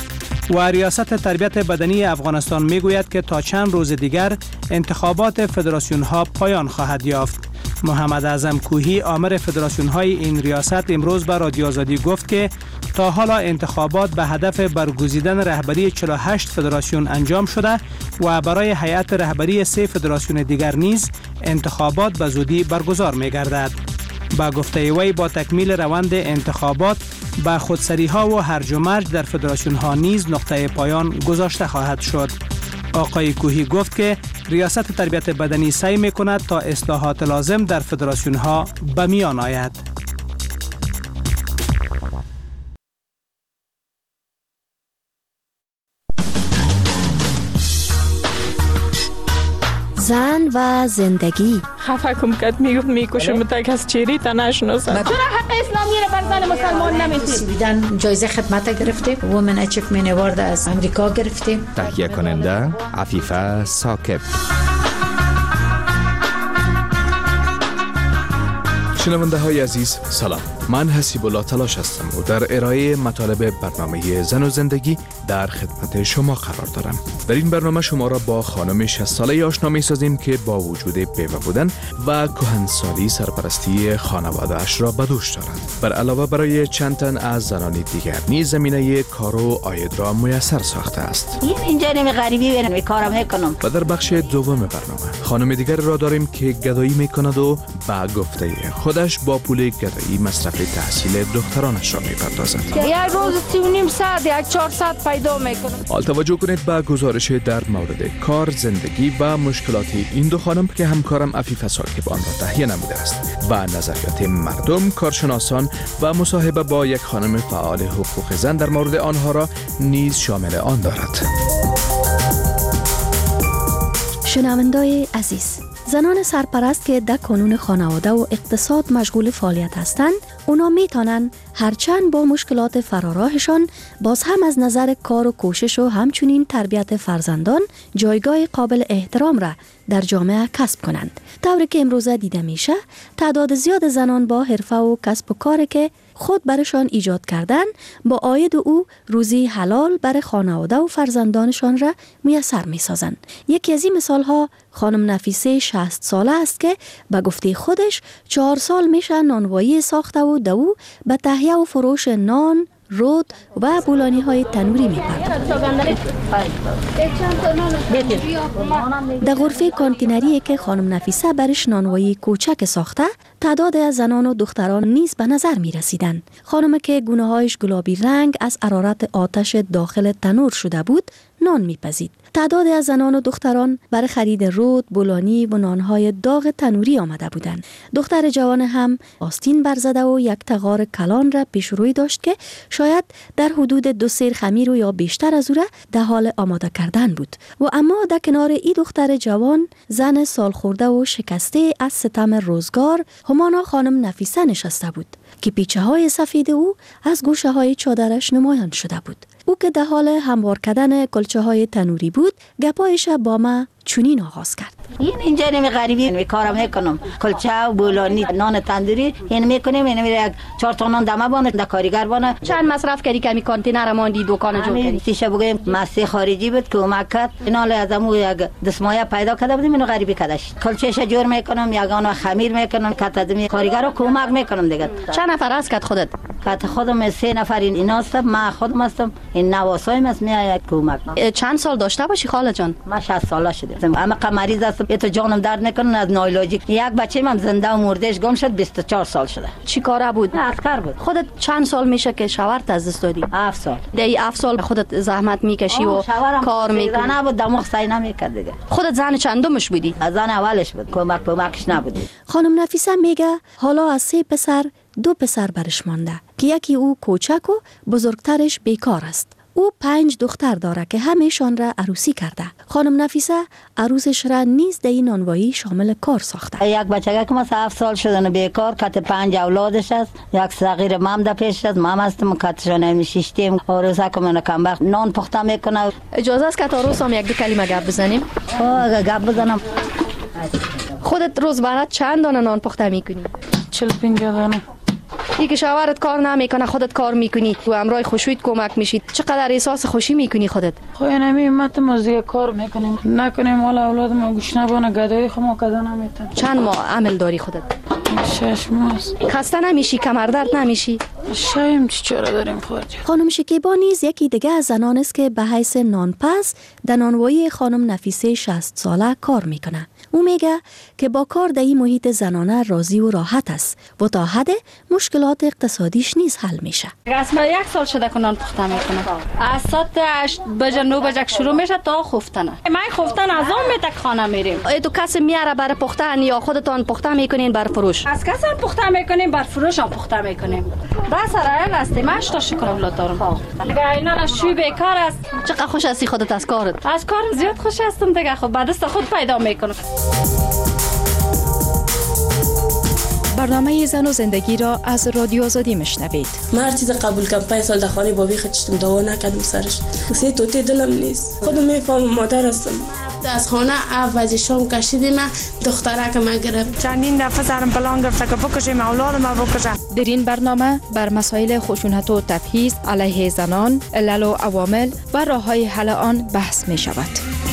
و ریاست تربیت بدنی افغانستان میگوید که تا چند روز دیگر انتخابات فدراسیون ها پایان خواهد یافت. محمد اعظم کوهی آمر فدراسیون های این ریاست امروز به رادیو آزادی گفت که تا حالا انتخابات به هدف برگزیدن رهبری چهل و هشت فدراسیون انجام شده و برای هیئت رهبری سه فدراسیون دیگر نیز انتخابات به زودی برگزار می گردد. با گفته وی با تکمیل روند انتخابات با خودسری ها و هرج و مرج در فدراسیون ها نیز نقطه پایان گذاشته خواهد شد. آقای کوهی گفت که ریاست تربیت بدنی سعی می‌کند تا اصلاحات لازم در فدراسیون ها به میان آید. زن و زندگی. خفه کم کد میگفت میکشم تک از چیری تا نشناسم. چرا حق اسلامی رو بر زن مسلمان نمیدید؟ سویدن جایزه خدمت گرفته، وومن اچیومنت اوارد از امریکا گرفته. تهیه کننده عفیفه ثاقب. شنونده های عزیز سلام، من حسیب الله تلاش هستم و در ارائه مطالب برنامه زن و زندگی در خدمت شما قرار دارم. در این برنامه شما را با خانم شصت ساله آشنا می سازیم که با وجود بیوه بودن و کهنسالی سرپرستی خانواده اش را به دوش دارد. بر علاوه برای چند تن از زنان دیگر نیز زمینه کار و عاید را میسر ساخته است. این اینجا نمی غریبی برم کارم میکنم. و در بخش دوم برنامه خانم دیگر را داریم که گدایی میکند و با گفته خودش با پول گدایی مصرف تحصیل دخترانش را میپردازد. یک روز سی و نیم ساعت یک چهار ساعت پیدا میکنم. حال توجه کنید به گزارش در مورد کار، زندگی و مشکلات این دو خانم که همکارم عفیفه ثاقب آن را تهیه نموده است و نظریات مردم، کارشناسان و مصاحبه با یک خانم فعال حقوق زن در مورد آنها را نیز شامل آن دارد. شنوندای عزیز، زنان سرپرست که در کانون خانواده و اقتصاد مشغول فعالیت هستند، اونا میتونن هرچند با مشکلات فراراهشان باز هم از نظر کار و کوشش و همچنین تربیت فرزندان جایگاه قابل احترام را در جامعه کسب کنند. طوری که امروزه دیده میشه، تعداد زیاد زنان با حرفه و کسب و کار که خود برشان ایجاد کردن با عاید او روزی حلال برای خانواده و فرزندانشان را میسر میسازند. یکی از این مثال ها خانم نفیسه شصت ساله است که به گفته خودش چهار سال میشه نانوایی ساخته و دو به تهیه و فروش نان، رود و بولانی های تنوری میپردازد. در غرفه کانتینری که خانم نفیسه برش نانوایی کوچک ساخته، تعداد از زنان و دختران نیز به نظر می رسیدن. خانم که گونه‌هایش گلابی رنگ از حرارت آتش داخل تنور شده بود، نان میپزید. تعداد از زنان و دختران برای خرید رود، بولانی و نانهای داغ تنوری آمده بودند. دختر جوان هم آستین برزده و یک تغار کلان را پیش روی داشت که شاید در حدود دو سیر خمیر و یا بیشتر از او را در حال آماده کردن بود. و اما در کنار این دختر جوان، زن سال خورده و شکسته از ستم روزگار، همانا خانم نفیسه نشسته بود که پیچه های سفید او از گوشه های چادرش نمایان شده بود. او که در حال هموار کردن کلچه های تنوری بود، گپایش با ما چنین آغاز کرد. این اینجا نمی غریبی می کارم میکنم، کلچه و بولانی، نان تندوری این میکنیم. این میره یک چهار تا نان دمه بانه در کارگر بانه. چند مصرف کردی که می کانتینر ماندی دکان جو کردی؟ تیشه بگیم مسی خارجی بود که اومد کرد. اینا از امو یک دسمایه پیدا کرده بودیم، اینو غریبی کردش. کلچهش جور میکنم، یگان خمیر میکنم، کاتدمی کارگر رو کمک میکنم دیگه. چند نفر است کات خودت؟ کات خودم سه نفر اینا هستم، ما خودم هستم، این نواسایم است میاد کمک. چند سال داشته باشی خاله جان؟ من شصت ساله شدم. اما مریض هستم، یه تو جانم درد میکنه از نایلوجیک. یک بچه من زنده و مردهش گم شد، بیست و چهار سال شده. چی کاره بود؟ عسکر بود. خودت چند سال میشه که شوهرت از دست دادی؟ هفت سال. دی هفت سال خودت زحمت میکشی و کار میکنی؟ زنه بود، دماغ سعی نمیکرد دیگه. خودت زن چندمش بودی؟ زن اولش بود، کمک کمکش نبود. خانم نفیسه میگه حالا از سه پسر دو پسر برش مانده که یکی او کوچک و بزرگترش بیکار است. او پنج دختر داره که همهشان را عروسی کرده. خانم نفیسه عروسش را نیز در این نانوایی شامل کار ساخته. یک بچه که مثلا هفت سال شدن بیکار، کت پنج اولادش است. یک صغیر مام در پیش است، مام هستم کتشون نمیشیشتیم. عروسه که من کم وقت نان پخته میکنه. اجازه است که عروس هم یک دو کلمه گپ بزنیم؟ آه گپ بزنم. خودت روز برات چند دانه نان پخته میکنی؟ چهل پنجاه دانه. ای که شوهرت کار نمیکنه خودت کار میکنی و همراه خوشویت کمک میشید، چقدر احساس خوشی میکنی خودت؟ خو نمی مت مزه کار میکنیم، نکنیم والا اولاد ما گوش نبانه گدای خو ما کدا نمیتن. چند ماه عمل داری خودت؟ شش ماه. خسته نمیشی؟ کمر درد نمیشی؟ شایم چی چرا داریم خارج. خانم شکیبا نیز یکی دیگه از زنان است که به حیث نانپس در نانوایی خانم نفیسه شصت ساله کار میکنه. او میگه که با کار در این محیط زنانه راضی و راحت است و تا حد مشکلات اقتصادیش نیز حل میشه. از ما یک سال شده که نان پخته میکنم. از ساعت هشت بجه نو بجه شروع میشه تا خفتنه. من خفتن از آن میتک خانه میریم. تو کسی میاره برای پختن یا خودتان پخته میکنین برای فروش؟ از کسی هم پخته میکنیم برای فروش هم پخته میکنیم. دست رایل هستیم. من اشتا شکر اولاد دارم. دیگه اینا را شوی بیکار است. چقدر خوش هستی خودت از کارت؟ از کار زیاد خوش هستم دیگه. خب بعد است خود پیدا میکنم. برنامه زن و زندگی را از رادیو آزادی میشنوید. من هر چیز قبول کردم پنج سال در خانه بابی خودم دوا نکردم سرش. سه توتی دلم نیست. خودم میفهمم مادر هستم. از خانه اول شام کشیدیم دختره که ما گرفت. چندین دفعه سرم پلان گرفت که بکشیم اولاد ما بکشم. در این برنامه بر مسائل خشونت و تبعیض علیه زنان، علل و عوامل و راه‌های حل آن بحث می شود.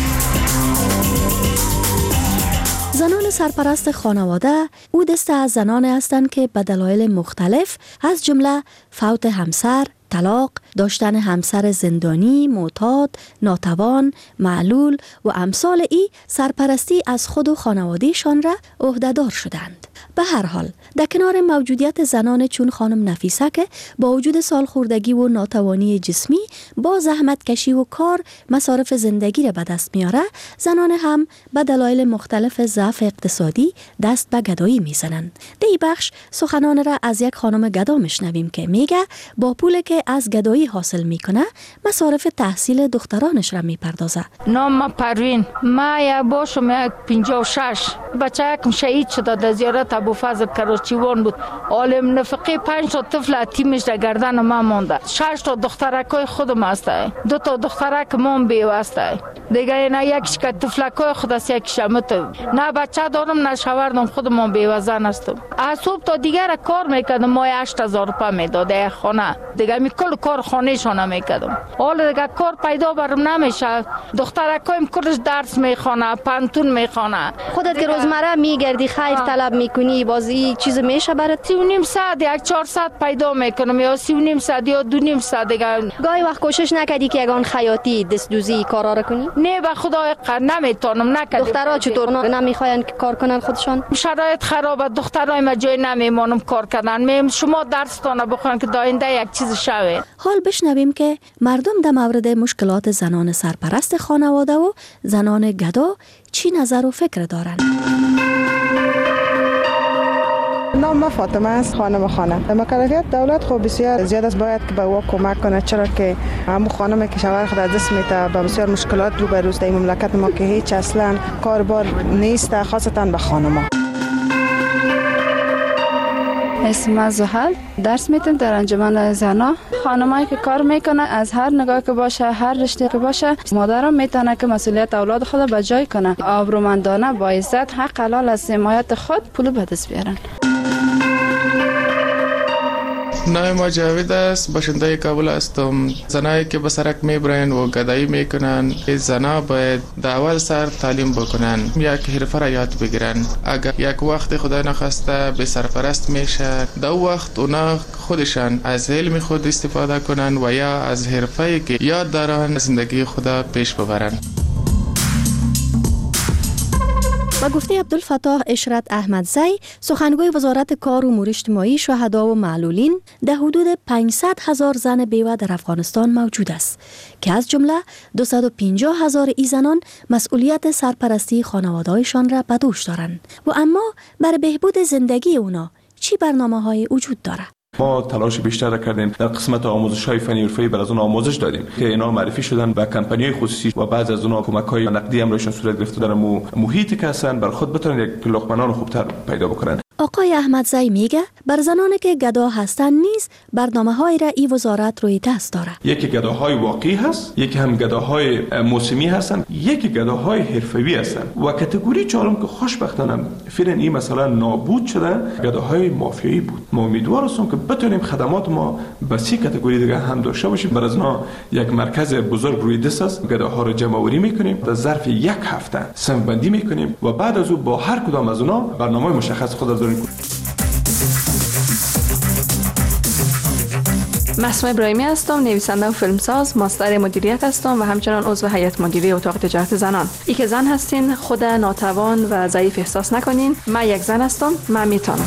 زنان سرپرست خانواده او دسته از زنان هستند که به دلایل مختلف از جمله فوت همسر، طلاق، داشتن همسر زندانی، معتاد، ناتوان، معلول و امثال ای سرپرستی از خود و خانوادهشان را عهده‌دار شدند. به هر حال در کنار موجودیت زنان چون خانم نفیسه که با وجود سالخوردگی و ناتوانی جسمی با زحمت کشی و کار مصارف زندگی را به دست میاره، زنان هم به دلایل مختلف ضعف اقتصادی دست به گدایی میزنند. در این بخش سخنان را از یک خانم گدا میشنویم که میگه با پولی که از گدایی حاصل میکنه مصارف تحصیل دخترانش را میپردازه. نام ما پروین، ما یا باشم یک پنجاه و شش بچه یکم شهید شده در زیارت ابوفضل کراچیوان بود. عالم نفقی پنج تا طفل اتیمش در گردن ما مونده. شش تا دخترکای خودم هسته، دو تا دخترک مام بیوسته. دیگه اینا یکیش که طفلکای خود است یکیش همت. نه بچه دارم نه شوهرم، خودم بیوزن هستم. از صبح تا دیگر کار میکردم، ما هشت هزار روپیه میداده خانه. دیگه می کل کار خانه شانه میکردم. حالا دیگه کار پیدا برم نمیشه. دخترکایم کلش درس میخونه، پانتون میخونه. خودت که روزمره میگردی خیر طلب میکنی، بازی چیز میشه برات؟ سی و نیم ساعت یک چهار ساعت پیدا میکنم، یا سی و نیم ساعت یا دو نیم ساعت دیگه. گاهی وقت کوشش نکردی که یگان خیاطی دست دوزی کارا رو کنی؟ نه به خدای قد نمیتونم نکردم. دخترها چطور نمیخواین که کار کنن خودشان؟ شرایط خرابه، دخترای ما جای نمیمونم کار کردن. میم شما درس تونه بخونن که داینده یک چیز شوه. حال بشنویم که مردم در مورد مشکلات زنان سرپرست خانواده و زنان گدا چی نظر و فکر دارند. نام ما فاطمه است، خانم خانه. مکلفیت دولت خب بسیار زیاد است، باید که به او کمک کنه، چرا که همون خانمی که شوهر خود از دست میده با بسیار مشکلات روبروست در مملکت ما که هیچ اصلا کاربار نیست، خاصتا به خانم‌ها. اسم زحل، درس میتونم در انجمن زنا. خانمایی که کار میکنه از هر نگاه که باشه، هر رشته که باشه، مادرم میتونه که مسئولیت اولاد خود به جای کنه. آبرومندانه با عزت حق حلال از حمایت خود پول به دست بیارن. نام ما جاوید است، باشنده کابل هستم. زنایی که به سرک میبرن و گدایی میکنن، زنا باید در اول سر تعلیم بکنن، یک حرفه را یاد بگیرن. اگر یک وقت خدا نخواسته به سرپرست میشه، در وقت اونا خودشان از علم خود استفاده کنن و یا از حرفه‌ای که یاد دارن زندگی خدا پیش ببرن. با گفته عبدالفتاح اشرت احمدزی، سخنگوی وزارت کار و امور اجتماعی، شهدا و معلولین، در حدود پانصد هزار زن بیوه در افغانستان موجود است که از جمله دویست و پنجاه هزار ای زنان مسئولیت سرپرستی خانواده‌هایشان را به دوش دارند. و اما برای بهبود زندگی اونا چی برنامه‌های وجود داره؟ ما تلاش بیشتر کردیم در قسمت آموزش‌های فنی حرفه‌ای بر از اون آموزش دادیم که اینا معرفی شدن به کمپانی‌های خصوصی و بعضی از اونها کمک‌های نقدی هم روشون صورت گرفته در محیطی که هستن بر خود بتونن یک لقمه‌نان خوبتر پیدا بکنن. آقای احمدزی میگه بر زنانی که گدا هستن نیز برنامه‌های را این وزارت روی دست داره. یکی گداهای واقعی هست، یکی هم گداهای موسمی هستن، یکی گداهای حرفه‌ای هستن و کاتگوری چهارم که خوشبختانه فعلا این مثلا نابود شده گداهای مافیایی بود. ما امیدوار هستیم که بتونیم خدمات ما به سی کاتگوری دیگه هم داشته باشیم. بر از اینا یک مرکز بزرگ روی دست است، گداها رو جمع آوری می‌کنیم، در ظرف یک هفته صنف بندی می‌کنیم و بعد از اون با هر کدام از اونها برنامه مشخص خود داریم. مسموع ابراهیمی هستم، نویسنده و فیلمساز، ماستر مدیریت هستم و همچنان عضو هیئت مدیره اتاق تجارت زنان. ای که زن هستین خود ناتوان و ضعیف احساس نکنین. من یک زن هستم، من میتونم.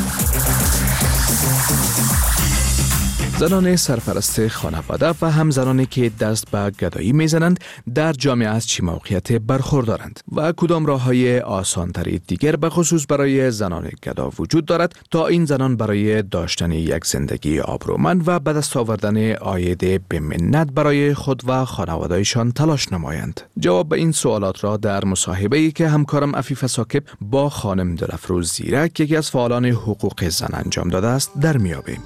زنان سرپرست خانواده و هم زنانی که دست به گدایی میزنند در جامعه از چه موقعیت برخوردارند و کدام راه‌های آسان‌تری دیگر به خصوص برای زنان گدا وجود دارد تا این زنان برای داشتن یک زندگی آبرومند و به دست آوردن عاید به منت برای خود و خانواده‌شان تلاش نمایند. جواب به این سوالات را در مصاحبه‌ای که همکارم عفیفه ساکب با خانم دلفروز زیرک، یکی از فعالان حقوق زن، انجام داده است در میابیم.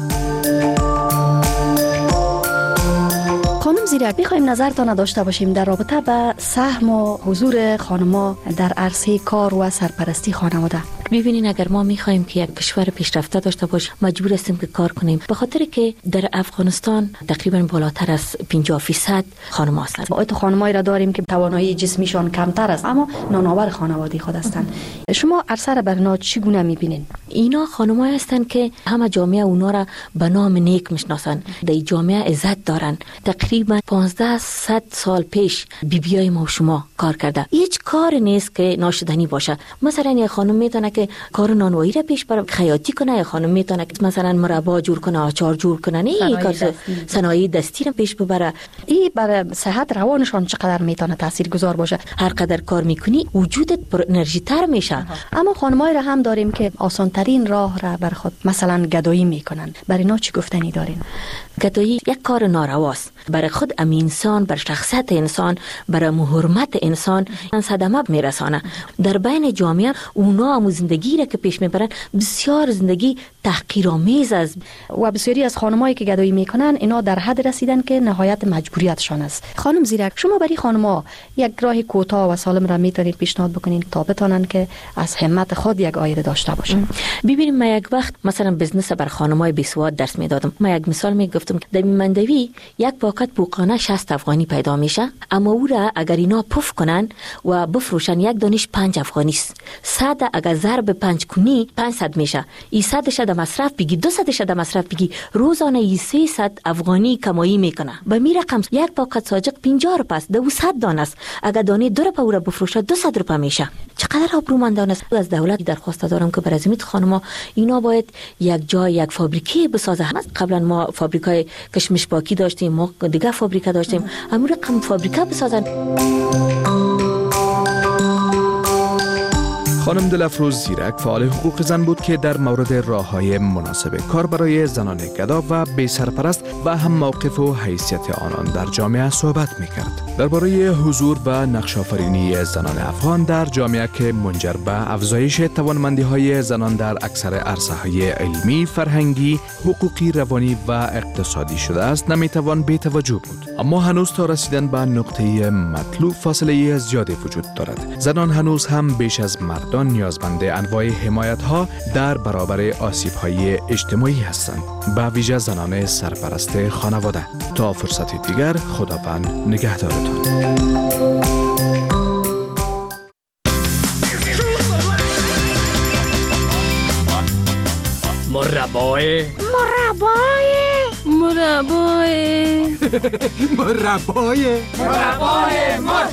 خانم زیرک، می‌خوایم نظرتان داشته باشیم در رابطه با سهم و حضور خانم‌ها در عرصه کار و سرپرستی خانواده. ببینین، اگر ما می‌خوایم که یک کشور پیشرفته داشته باشیم مجبور هستیم که کار کنیم، به خاطر که در افغانستان تقریبا بالاتر از پنجاه درصد خانم‌ها هستند. با تو خانمایی را داریم که توانایی جسمیشان کمتر است اما نانآور خانوادگی خود هستند. شما عرصه را برنا چگونه می‌بینین؟ اینا خانم‌ها هستند که همه جامعه اونا را به نام نیک میشناسن، در جامعه عزت دارن. تقریبا پانزده صد سال پیش بیبیای ما و شما کار کرده. هیچ کار نیست که ناشدنی باشه. مثلا یک خانم میتونه که کار نانوایی را پیش بره، خیاطی کنه، یک خانم میتونه که مثلا مربا جور کنه، آچار جور کنه، نه کار صنایع دستی را پیش ببره. این برای صحت روانشان چقدر میتونه تاثیرگذار باشه؟ هر قدر کار میکنی وجودت پر انرژی تر میشه. اما خانمایی را هم داریم که آسان ترین راه را بر خود مثلا گدایی میکنن. برای اینا چی گفتنی دارین؟ گدایی یک کار نارواست. برای خود ام انسان، بر شخصیت انسان، برای حرمت انسان صدمه میرسانه. در بین جامعه اونا هم زندگی را که پیش میبرن بسیار زندگی تحقیرآمیز است و بسیاری از خانمایی که گدایی میکنن اینا در حد رسیدن که نهایت مجبوریتشان است. خانم زیرک، شما برای خانم‌ها یک راه کوتاه و سالم را میتونید پیشنهاد بکنین تا بتونن که از همت خود یک عاید داشته باشن؟ ببینیم، من یک وقت مثلا بزنس بر خانم‌های بیسواد درس میدادم. من یک مثال میگفتم که در مندوی یک پاکت بوقانه شصت افغانی پیدا میشه، اما او را اگر اینا پف کنن و بفروشن یک دانش پنج افغانی است. صد اگر ضرب پنج کنی پانصد میشه. این صدش در مصرف بگی، دو صدش در مصرف بگی، روزانه ای سیصد افغانی کمایی میکنه. به می رقم یک پاکت ساجق پنجاه روپیه است، دو صد دانه است. اگر دانه دو روپیه او را بفروشه دو صد روپیه میشه. چقدر آبرومندانه است. از دولت درخواست دارم که برای زمینت خانم‌ها اینا باید یک جای یک فابریکه بسازه. قبلا ما فابریکای کشمش باکی داشتیم، ما دیگه فابریکه داشتیم، همون رقم فابریکه بسازن. خانم دلفروز زیرک فعال حقوق زن بود که در مورد راه‌های مناسب کار برای زنان گدا و بی سرپرست و هم موقف و حیثیت آنان در جامعه صحبت می‌کرد. درباره حضور و نقش‌آفرینی زنان افغان در جامعه که منجر به افزایش توانمندی‌های زنان در اکثر عرصه‌های علمی، فرهنگی، حقوقی، روانی و اقتصادی شده است نمی‌توان بی توجه بود. اما هنوز تا رسیدن به نقطه مطلوب فاصله زیادی وجود دارد. زنان هنوز هم بیش از مردان نیازمند انواع حمایت‌ها در برابر آسیب‌های اجتماعی هستند، به ویژه زنان سرپرست خانواده. تا فرصت دیگر، خداوند نگهدارتان. مربای مربای مربای مربای مربای مرد.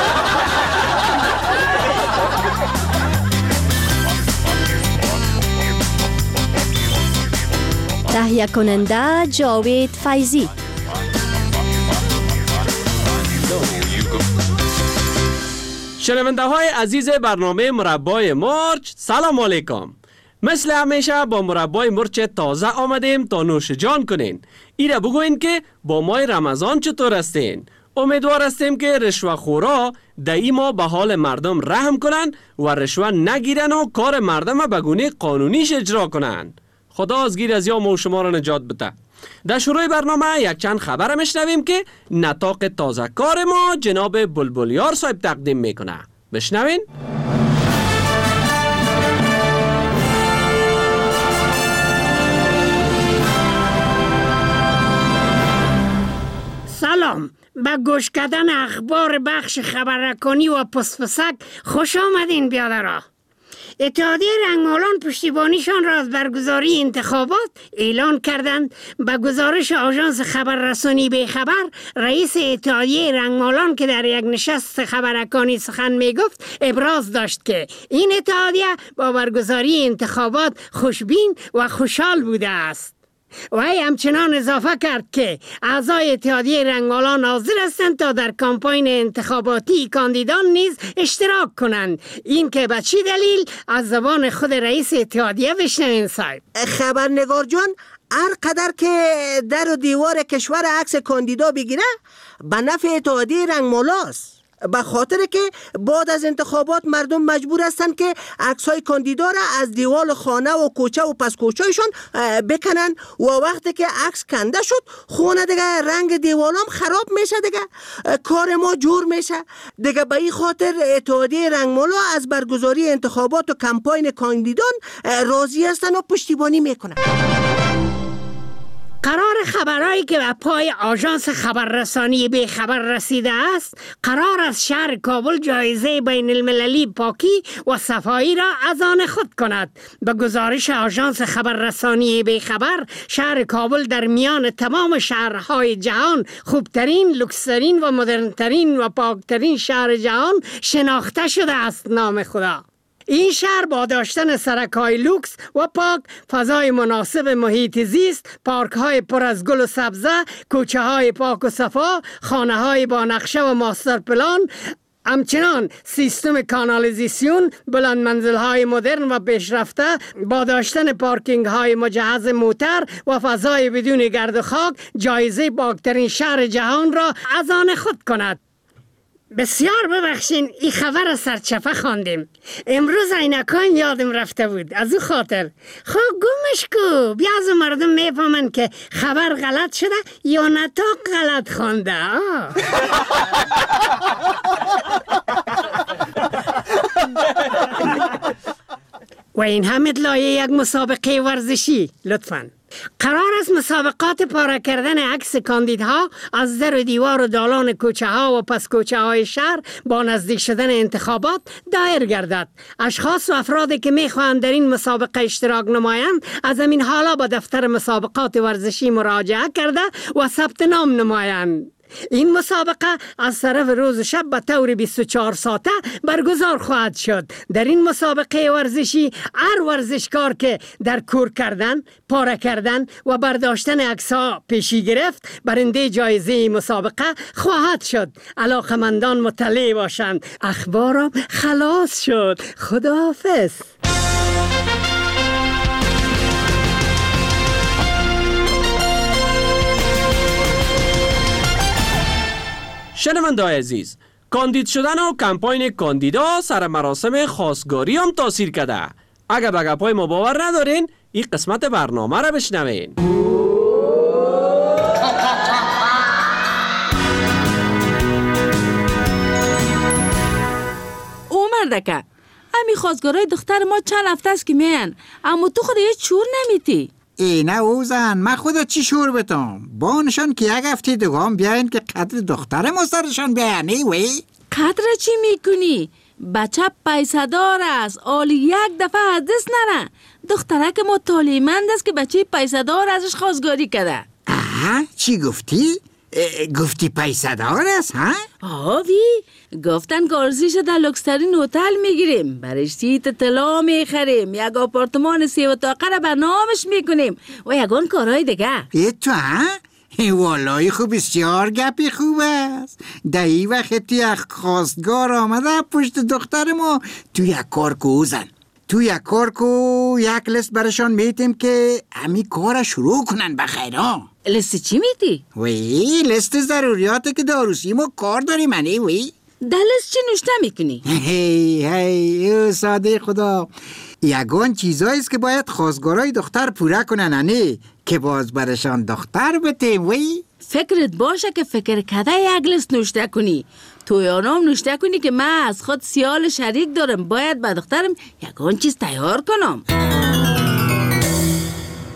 تهیه کننده جاوید فیضی. شنونده های عزیز برنامه مربای مرچ، سلام علیکم. مثل همیشه با مربای مرچ تازه آمدیم تا نوش جان کنین. ایره بگوین که با ماه رمضان چطور هستین؟ امیدوار هستیم که رشوه خورا دایی ما به حال مردم رحم کنن و رشوه نگیرن و کار مردم به گونه قانونیش اجرا کنن. خدا از گیر از یا ما و شما را نجات بده. در شروع برنامه یک چند خبر میشنویم که نطاق تازه کار ما جناب بلبلیار صاحب تقدیم میکنه. بشنوین. سلام، به گوش کردن اخبار بخش خبررسانی و پسپسک خوش آمدین بیادرها. اتحادیه رنگمالان پشتیبانیشان را از برگزاری انتخابات اعلان کردند. به گزارش آژانس خبررسانی به خبر، رئیس اتحادیه رنگمالان که در یک نشست خبررسانی سخن می گفت ابراز داشت که این اتحادیه با برگزاری انتخابات خوشبین و خوشحال بوده است. وی همچنان اضافه کرد که اعضای اتحادیه رنگمالان حاضر هستند تا در کمپاین انتخاباتی کاندیدان نیز اشتراک کنند. این که به چی دلیل از زبان خود رئیس اتحادیه بشنویم صاحب. خبرنگار جان، هر قدر که در و دیوار کشور عکس کاندیدا بگیره به نفع اتحادیه رنگمالاست، به خاطر که بعد از انتخابات مردم مجبور هستند که عکسای کاندیدا را از دیوال خانه و کوچه و پس کوچه‌شون بکنن و وقتی که عکس کنده شد خونه دیگه رنگ دیوالام خراب میشه، دیگه کار ما جور میشه دیگه. به این خاطر اتحادیه رنگمالا از برگزاری انتخابات و کمپاین کاندیدان راضی هستن و پشتیبانی میکنن. قرار خبرهایی که به پای آژانس خبررسانی به خبر رسیده است، قرار از شهر کابل جایزه بین المللی پاکی و صفایی را از آن خود کند. به گزارش آژانس خبررسانی به خبر، شهر کابل در میان تمام شهرهای جهان خوبترین، لوکس‌ترین و مدرن‌ترین و پاکترین شهر جهان شناخته شده است. نام خدا. این شهر با داشتن سرک‌های لوکس و پاک، فضای مناسب محیط زیست، پارک‌های پر از گل و سبزه، کوچه‌های پاک و صفا، خانه‌های با نقشه و ماستر پلان، همچنان سیستم کانالیزاسیون، بلند منزل‌های مدرن و پیشرفته با داشتن پارکینگ‌های مجهز موتر و فضای بدون گرد و خاک، جایزه پاکترین شهر جهان را از آن خود کند. بسیار ببخشین، این خبر سرچپه خواندیم. امروز عینکایم یادم رفته بود، از او خاطر. خب گمش کو، بیا از مردم میفهمن که خبر غلط شده یا نطاق غلط خوانده. و این هم اطلاعیه یک مسابقه ورزشی لطفاً. قرار است مسابقات پاره کردن عکس کاندیدها از در و دیوار و دالان کوچه ها و پس کوچه های شهر با نزدیک شدن انتخابات دایر گردد. اشخاص و افرادی که میخواهند در این مسابقه اشتراک نمایند از همین حالا با دفتر مسابقات ورزشی مراجعه کرده و ثبت نام نمایند. این مسابقه از طرف روز شب به طور بیست و چهار ساعته برگزار خواهد شد. در این مسابقه ورزشی هر ورزشکار که در کور کردن، پاره کردن و برداشتن عکس‌ها پیشی گرفت برنده جایزه مسابقه خواهد شد. علاقمندان مطلع باشند. اخبارم خلاص شد. خداحافظ. شنونده‌های عزیز، کاندید شدن و کمپاین کاندیدا سر مراسم خواستگاری هم تاثیر کرده. اگر به گپای ما باور ندارین، این قسمت برنامه را بشنوین. او مردکه، امی خواستگارای دختر ما چند هفته است که میان، اما تو خود یه چور نمیتی. ای نه اوزن، من خدا چی شور بتم بانشان که یک هفته دوام بیاین که قدر دختر ما سرشان بیانی وی. قدر چی میکنی؟ بچه پیسه دار است، آلی یک دفعه از دست نره. دختره که ما تعلیمند است که بچه پیسه دار ازش خواستگاری کرده. آه چی گفتی؟ گفتی پیسه دار است ها؟ آوی گفتن کارسیش در لوکسترین هتل میگیریم، برش سیت طلا میخریم، یک آپارتمان سی و طاقه را به نامش میکنیم و یگان کارهای دیگه. ای تو ها؟ والای خوب، بسیار گپی خوب است. در این وقتی یک خواستگار آمده پشت دختر ما، تو یک کار کو زن تو یک کار کو یک لیست برشان میتیم که همی کار شروع کنن بخیر ها. لیست چی میتی؟ وی لیست ضروریاتی که داروسی ما کار داریم منی وی. در لیست چی نوشته میکنی؟ هی هی ساده خدا، یگان چیزاییست که باید خواستگارای دختر پوره کنن انی که باز برشان دختر بتیم وی. فکرت باشه که فکر کده یک لیست نوشته کنی، تو یانام نوشته کنی که من از خود سیال شریک دارم، باید به دخترم یگان چیز تیار کنم.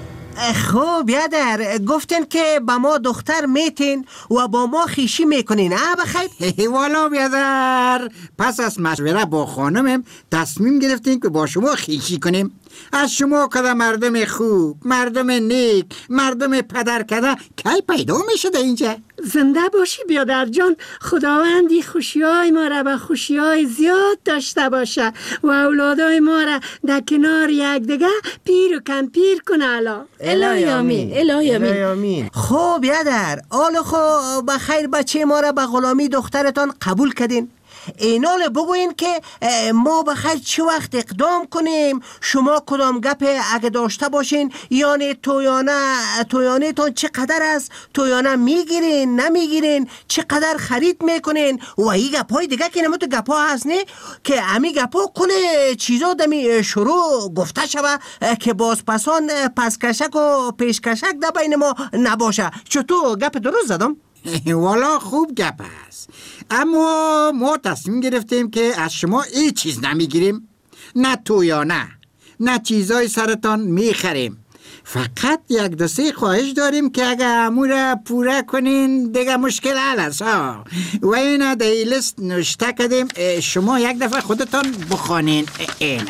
خب بیادر گفتن که با ما دختر میتین و با ما خیشی میکنین. اه بخیر. والا بیادر، پس از مشوره با خانمم تصمیم گرفتیم که با شما خیشی کنیم. از شما کده مردم خوب، مردم نیک، مردم پدر کده کی پیدا میشه در اینجا؟ زنده باشی بیادر جان. خداوندی خوشیای ما را به خوشیای زیاد داشته باشه و اولادای ما را در کنار یک دیگه پیر و کم پیر کنه. الا الهی آمین. الهی آمین. خب بیادر، آل خو بخیر بچه ما را به غلامی دخترتان قبول کردین. اینال بگوین که ما بخیر چه وقت اقدام کنیم، شما کدام گپ اگه داشته باشین، یعنی تویانه تویانه تون چقدر است، تویانه میگیرین نمیگیرین، چقدر خرید میکنین و این گپای دیگه که نمو تو گپا هست نه که امی گپا کل چیزا دمی شروع گفته شوه که باز پسان پسکشک و پیشکشک در بین ما نباشه. چطور گپ درست زدم؟ والا خوب گپ است، اما ما تصمیم گرفتیم که از شما این چیز نمیگیریم، نه تویانه نه چیزای سرتان میخریم. فقط یک دو سه خواهش داریم که اگه امور را پوره کنین دیگه مشکل حل است ها. و اینه در این لیست نوشته کردیم، شما یک دفعه خودتان بخوانین. اینه.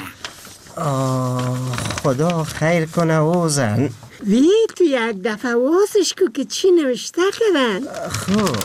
خدا خیر کنه اوزن. وی تو یک دفعه واسش کو که چی نوشته کردن. خب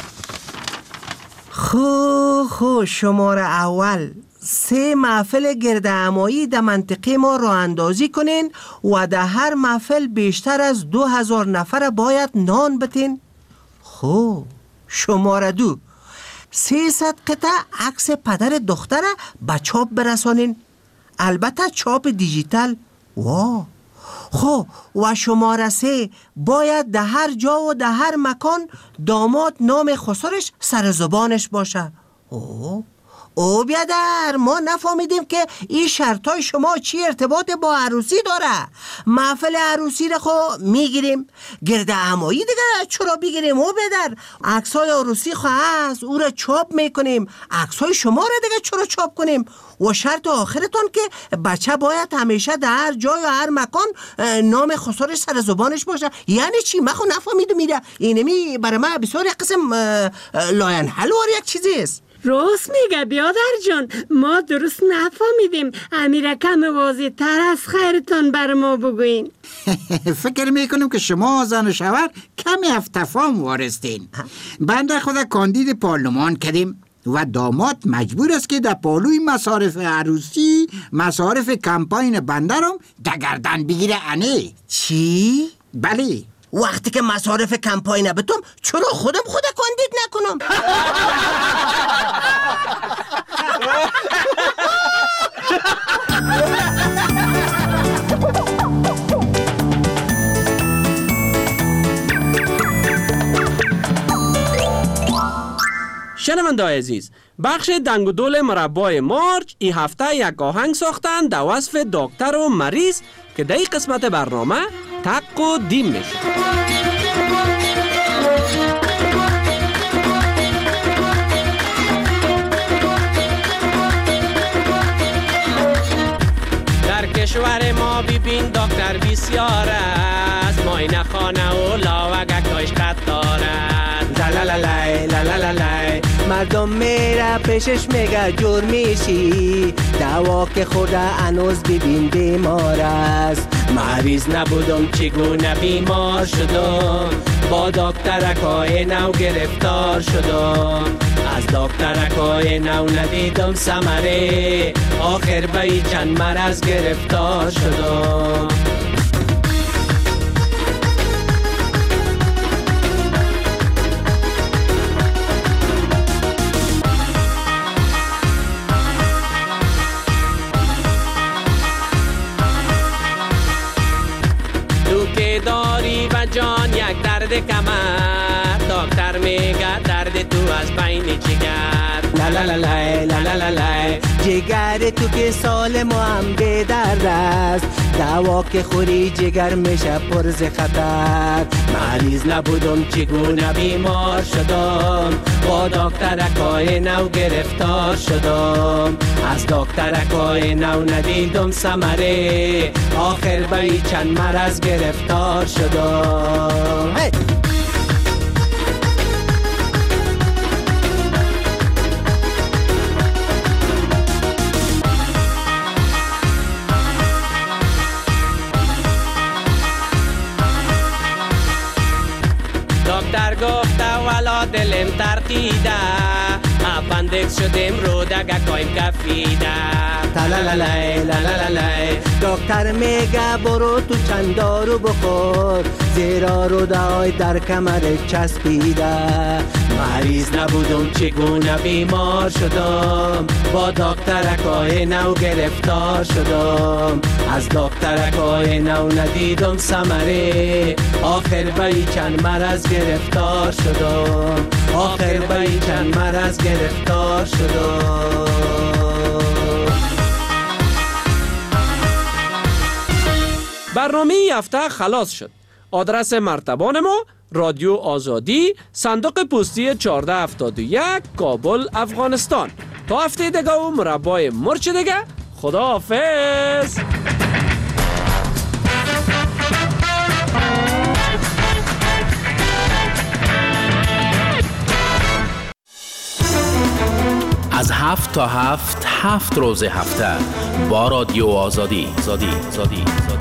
خو خو شماره اول، سه محفل گردهمایی در منطقه ما راه اندازی کنین و در هر محفل بیشتر از دو هزار نفر باید نان بتین. خو شماره دو، سیصد قطعه عکس پدر دختره به چاپ برسانین، البته چاپ دیجیتال. واو. خب و شماره سه، باید در هر جا و در هر مکان داماد نام خسرش سر زبانش باشه. اوه او بیادر، ما نفهمیدیم که این شرطای شما چی ارتباط با عروسی داره. محفل عروسی رو خو میگیریم، گرد همایی دیگه چرا بگیریم؟ او بیادر عکسای عروسی خو هست، او رو چاپ میکنیم، عکسای شما رو دیگه چرا چاپ کنیم؟ و شرط آخرتون که بچه باید همیشه در هر جای و هر مکان نام خسرش سر زبانش باشه. یعنی چی؟ من خو نفهمیدم. میره اینمی برای من بسیار یک قسم لاین حلوار یک چیزی است. راست میگه بیادر جان، ما درست نفهمیدیم. امیر کم واضح تر از خیرتان بر ما بگوین. فکر میکنم که شما زن و شوهر کمی افتفام وارستین. بنده خود کاندید پارلمان کردیم و داماد مجبور است که در پالوی مصارف عروسی مصارف کمپاین بنده رو دگردن بگیره. انه چی؟ بله، وقتی که مصارف کمپاین بتم چرا خودم خود کاندید نکنم؟ شنونده‌های عزیز، بخش دنگ و دول مربای مارچ این هفته یک آهنگ ساختن در وصف دکتر و مریض که در این قسمت برنامه تق و دیم میشه. در کشور ما ببین دکتر بسیار است، ماینه خانه و لاوگکاش قطار است. لالالای لالالای مردم میره پیشش میگه جور میشی، دوا که خورده هنوز ببین بیمار است. مریض نبودم چگونه بیمار شدم، با دکترکای نو گرفتار شدم. از دکترکای نو ندیدم ثمره، آخر به چند مرض گرفتار شدم. داری و جان یک درد کمر، دکتر میگه درد تو از بین جگر. لالالای لالالای جگر تو که سالم و هم به درد است، دوا که خوری جگر میشه پر ز خطر. مریض نبودم چگونه بیمار شدم، با دکترکای نو گرفتار شدم. از دکترکای نو ندیدم ثمره، آخر به چند مرض گرفتار شدم. hey! دکتر گفته والا دلم ترقیده، اپندکس شدم رو دگه کایم کفیده. تلالالای لالالای دکتر میگه برو تو چند دارو بخور، زیرا رو دای در کمر چسبیده. مریض نبودم چگونه بیمار شدم، با دکترکای نو گرفتار شدم. از دکترکای نو ندیدم ثمره، آخر به چند مرض گرفتار شدم. آخر به چند مرض گرفتار شدم. برنامه این هفته خلاص شد. آدرس مرتبان ما رادیو آزادی، صندوق پستی چهارده هفتاد و یک، کابل، افغانستان. تا هفته دیگه و مربای مرچ دیگه، خدا حافظ. از هفت تا هفت هفت روز هفته با رادیو آزادی. آزادی. آزادی. آزادی.